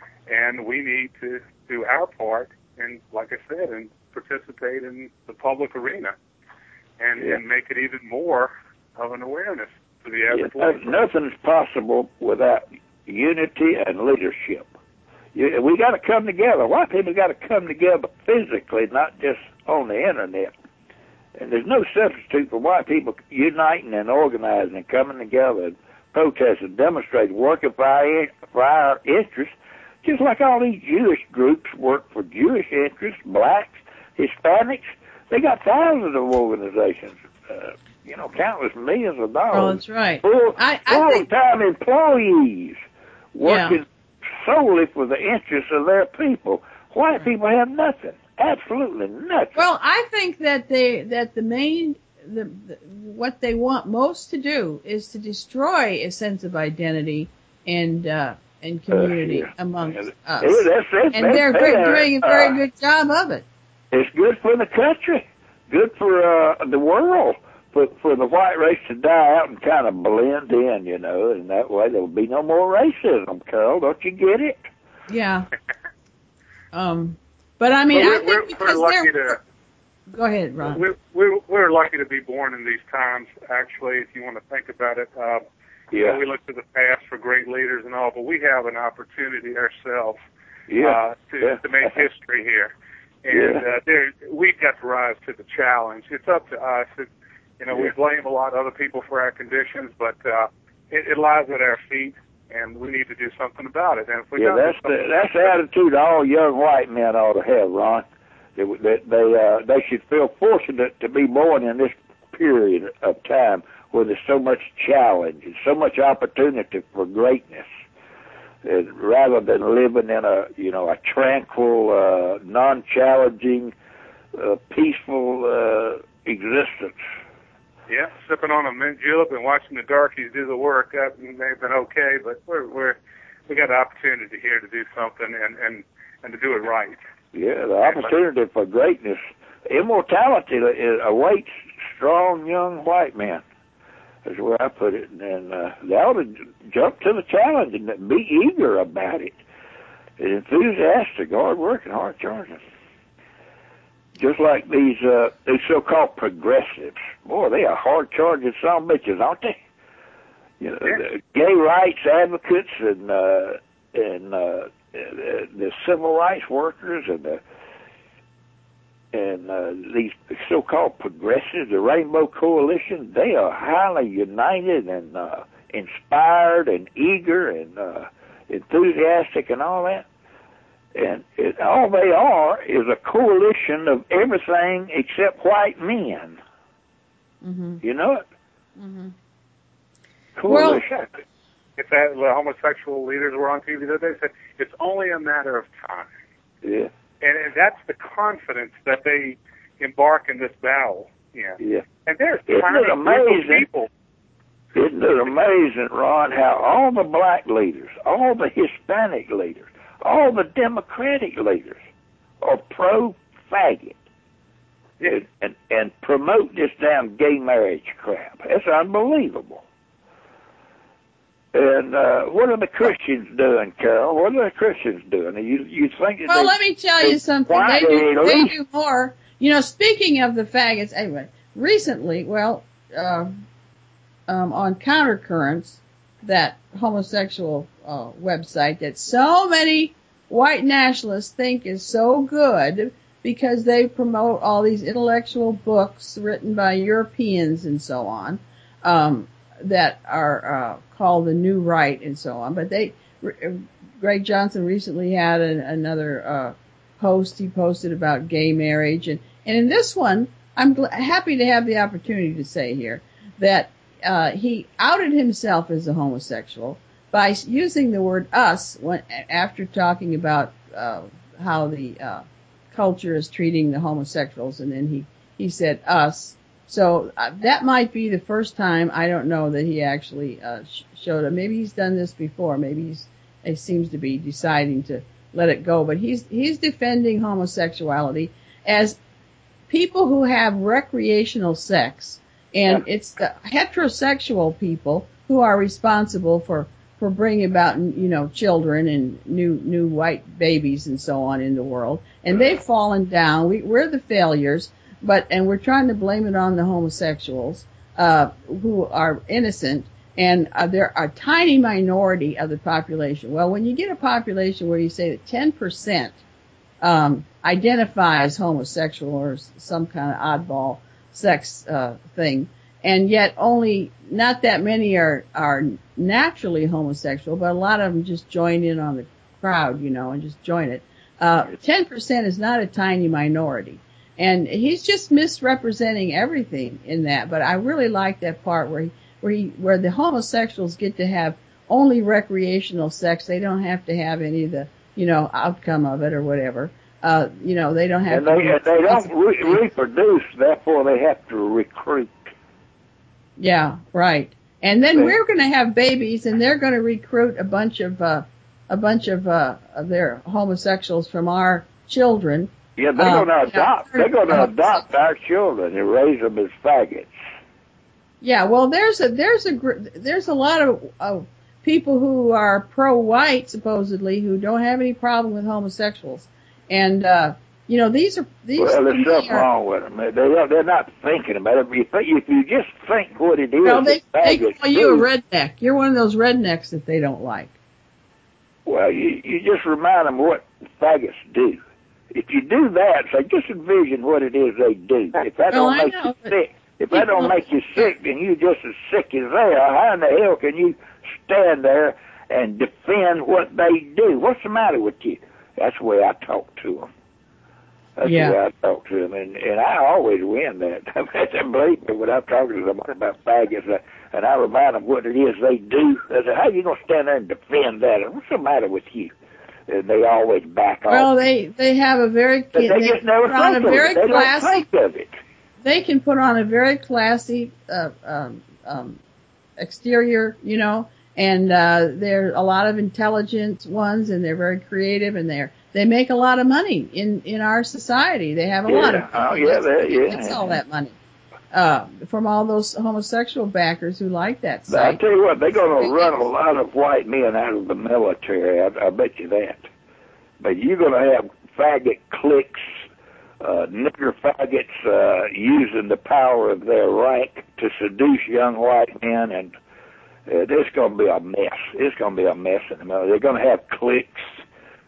and we need to do our part, and like I said, and participate in the public arena, and, yeah. and make it even more of an awareness. The yeah, nothing's possible without unity and leadership. You, we got to come together. White people got to come together physically, not just on the internet. And there's no substitute for white people uniting and organizing and coming together and protesting, demonstrating, working for our, for our interests, just like all these Jewish groups work for Jewish interests, blacks, Hispanics. They got thousands of organizations. Uh, You know, countless millions of dollars. Oh, that's right. Full, I, I think, full-time employees working yeah. solely for the interests of their people. White people have nothing, absolutely nothing. Well, I think that they that the main the, the what they want most to do is to destroy a sense of identity and uh, and community uh, yeah. amongst yeah. us. Yeah, that's, that's, and that's, they're that's, doing a very uh, good job of it. It's good for the country, good for uh, the world. For, for the white race to die out and kind of blend in, you know, and that way there will be no more racism, Carol. Don't you get it? Yeah. um, but I mean, well, I think we're, because we're lucky they're... to, Go ahead, Ron. We're, we're, we're lucky to be born in these times, actually, if you want to think about it. Uh, yeah. You know, we look to the past for great leaders and all, but we have an opportunity ourselves yeah. uh, to, yeah. to make history here. And yeah. uh, there, we've got to rise to the challenge. It's up to us. It, You know, yeah. we blame a lot of other people for our conditions, but uh, it, it lies at our feet, and we need to do something about it. And if we yeah, don't that's do the that's the attitude all young white men ought to have, Ron. That they they, uh, they should feel fortunate to be born in this period of time where there's so much challenge and so much opportunity for greatness, and rather than living in a you know a tranquil, uh, non-challenging, uh, peaceful uh, existence. Yeah, sipping on a mint julep and watching the darkies do the work, that may have been okay, but we're, we're, we got an opportunity here to do something and, and, and to do it right. Yeah, the opportunity for greatness, immortality awaits strong young white men, is where I put it. And uh, they ought to jump to the challenge and be eager about it, and enthusiastic, hard-working, hard-charging. Just like these uh, these so-called progressives. Boy, they are hard-charging son of bitches, aren't they? You know, yeah. the gay rights advocates and uh, and uh, the, the civil rights workers and the and uh, these so-called progressives, the Rainbow Coalition, they are highly united and uh, inspired and eager and uh, enthusiastic and all that. And it, all they are is a coalition of everything except white men. Mm-hmm. You know it? Mm-hmm. Coalition. Well, if that, the homosexual leaders were on T V the other day, they said it's only a matter of time. Yeah. And, and that's the confidence that they embark in this battle. Yeah. Yeah. And there's Isn't tiny it amazing? people. Isn't it amazing, Ron, how all the black leaders, all the Hispanic leaders, all the Democratic leaders are pro-faggot and, and, and promote this damn gay marriage crap. It's unbelievable. And uh, what are the Christians doing, Carol? What are the Christians doing? You you think that Well, they, let me tell you something. why They do, they they least- do more. You know, speaking of the faggots, anyway, recently, well, uh, um, on Countercurrents, that homosexual uh, website that so many white nationalists think is so good because they promote all these intellectual books written by Europeans and so on, um, that are uh, called the New Right and so on. But they, Greg Johnson recently had an, another uh, post he posted about gay marriage, and and in this one, I'm gl- happy to have the opportunity to say here that uh, he outed himself as a homosexual by using the word "us" when after talking about uh, how the uh, culture is treating the homosexuals, and then he he said "us." So uh, that might be the first time, I don't know, that he actually uh, sh- showed it. Maybe he's done this before. Maybe he's, he seems to be deciding to let it go. But he's he's defending homosexuality as people who have recreational sex. And it's the heterosexual people who are responsible for, for bringing about, you know, children and new new white babies and so on in the world. And they've fallen down. We, we're the failures. But, and we're trying to blame it on the homosexuals, uh, who are innocent, and uh, they're a tiny minority of the population. Well, when you get a population where you say that ten percent, um, identify as homosexual or some kind of oddball sex, uh, thing, and yet only, not that many are, are naturally homosexual, but a lot of them just join in on the crowd, you know, and just join it. Uh, ten percent is not a tiny minority. And he's just misrepresenting everything in that. But I really like that part where he, where he, where the homosexuals get to have only recreational sex. They don't have to have any of the, you know, outcome of it or whatever. Uh, you know, they don't have and to. they, and they don't re- reproduce, therefore they have to recruit. Yeah, right. And then They, we're going to have babies, and they're going to recruit a bunch of, uh, a bunch of, uh, of their homosexuals from our children. Yeah, they're Um, going to adopt. you know, They're going to adopt our children and raise them as faggots. Yeah, well, there's a there's a gr- there's a lot of, of people who are pro-white supposedly who don't have any problem with homosexuals, and uh, you know these are these. Well, to there's me something are, wrong with them. They don't, they're not thinking about it. If you, think, if you just think what it is, well, they they faggots call you a do, redneck. You're one of those rednecks that they don't like. well, you you just remind them what faggots do. If you do that, so just envision what it is they do. If that Well, don't I make know, you sick, if that people- don't make you sick, then you just as sick as they are. How in the hell can you stand there and defend what they do? What's the matter with you? That's the way I talk to them. That's Yeah. the way I talk to them, and and I always win that. Believe me, when I'm talking to somebody about faggots, uh, and I remind them what it is they do, I say, how you gonna stand there and defend that? What's the matter with you? And they always back Well, off. they they have a very But they, they just never put on think a of very it. They classy. don't think of it. They can put on a very classy uh, um, um, exterior, you know, and uh, there are a lot of intelligent ones, and they're very creative, and they're they make a lot of money in in our society. They have a Yeah. lot of Oh, yeah, they- yeah, It's yeah. all that money uh, from all those homosexual backers who like that But I site. tell you what, they're going to run a lot of white men out of the military. I, I bet you that. But you're going to have faggot cliques, uh, nigger faggots, uh, using the power of their rank to seduce young white men, and uh, it's going to be a mess. It's going to be a mess in the military. They're going to have cliques,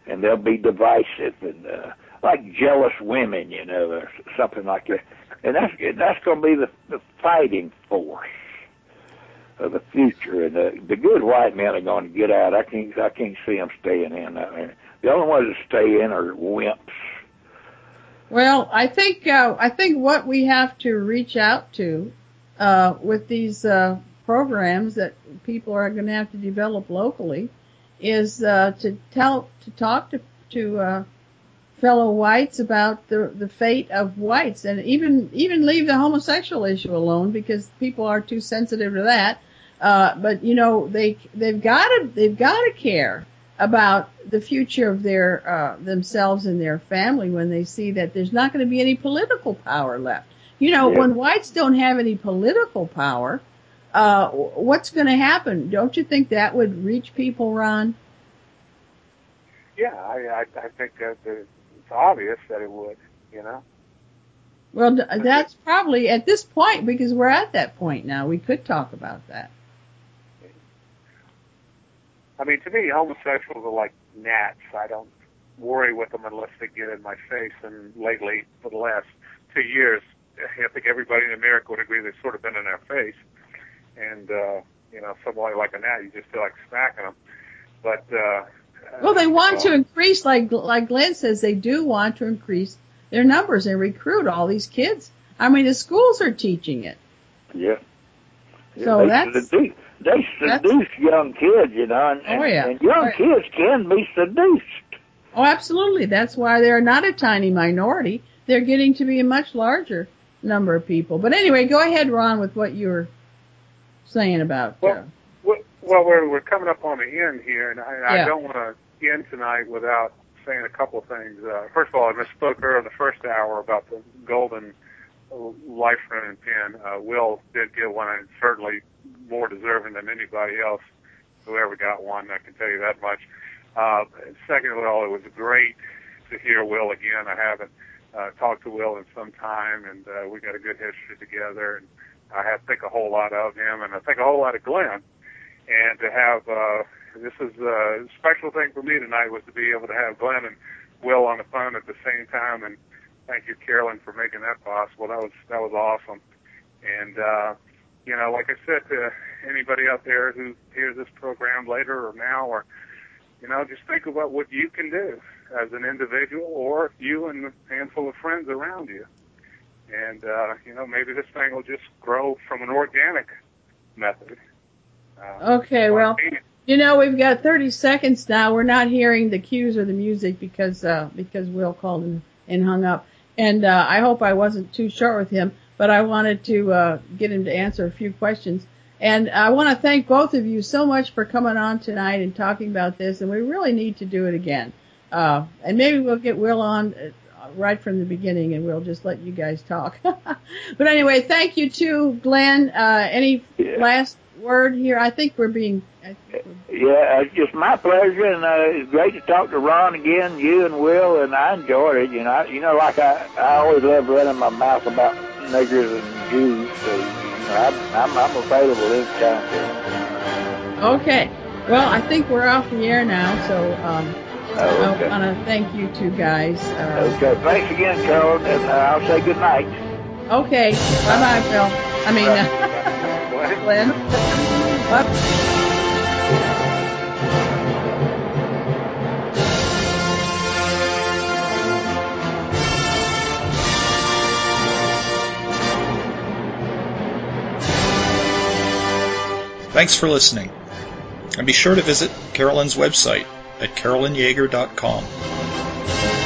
and they'll be divisive and uh, like jealous women, you know, or something like that. And that's that's going to be the, the fighting force of the future. And the, the good white men are going to get out. I can't I can't see them staying in. The only ones that stay in are wimps. Well, I think uh, I think what we have to reach out to uh, with these uh, programs that people are going to have to develop locally is uh, to tell to talk to to uh, fellow whites about the the fate of whites, and even even leave the homosexual issue alone because people are too sensitive to that. Uh, but you know they they've got to they've got to care about the future of their uh, themselves and their family when they see that there's not going to be any political power left. You know, yeah. When whites don't have any political power, uh, what's going to happen? Don't you think that would reach people, Ron? Yeah, I, I, I think that it's obvious that it would, you know. Well, that's probably at this point, because we're at that point now. We could talk about that. I mean, to me, homosexuals are like gnats. I don't worry with them unless they get in my face. And lately, for the last two years, I think everybody in America would agree they've sort of been in our face. And, uh, you know, somebody like a gnat, you just feel like smacking them. But, uh, well, they want uh, to increase, like, like Glenn says, they do want to increase their numbers and recruit all these kids. I mean, the schools are teaching it. Yeah. yeah so they that's... Seduce, they seduce young kids, you know, and, oh, yeah. and young oh, yeah. kids can be seduced. Oh, absolutely. That's why they're not a tiny minority. They're getting to be a much larger number of people. But anyway, go ahead, Ron, with what you were saying about... Well, uh, well we're, we're coming up on the end here, and I, yeah. I don't want to end tonight without saying a couple of things. Uh, first of all, I misspoke earlier in the first hour about the golden life-running pen. Uh, Will did get one, and certainly more deserving than anybody else who ever got one. I can tell you that much. Uh, second of all, it was great to hear Will again. I haven't uh, talked to Will in some time, and uh, we got a good history together. And I have think a whole lot of him, and I think a whole lot of Glenn. And to have uh, this is a special thing for me tonight was to be able to have Glenn and Will on the phone at the same time. And thank you, Carolyn, for making that possible. That was that was awesome. And uh, you know, like I said to anybody out there who hears this program later or now, or you know, just think about what you can do as an individual, or you and a handful of friends around you. And uh, you know, maybe this thing will just grow from an organic method. Uh, okay, well, you know, we've got thirty seconds now. We're not hearing the cues or the music because uh, because Will called and, and hung up. And uh, I hope I wasn't too short with him, but I wanted to uh, get him to answer a few questions. And I want to thank both of you so much for coming on tonight and talking about this. And we really need to do it again. Uh, and maybe we'll get Will on uh, right from the beginning, and we'll just let you guys talk. But anyway, thank you too, Glenn. Uh, any yeah. last word here? I think we're being... I think we're... Yeah, it's just my pleasure, and uh, it's great to talk to Ron again, you and Will, and I enjoyed it. You know, you know, like I, I always love running my mouth about niggers and Jews, so you know, I'm, I'm, I'm available anytime. Okay. Well, I think we're off the air now, so um, oh, okay. I want to thank you two guys. Uh, okay, thanks again, Carol, and uh, I'll say good night. Okay, bye-bye, Phil. I mean, uh, Glenn. Bye. Thanks for listening, and be sure to visit Carolyn's website at carolyn yager dot com.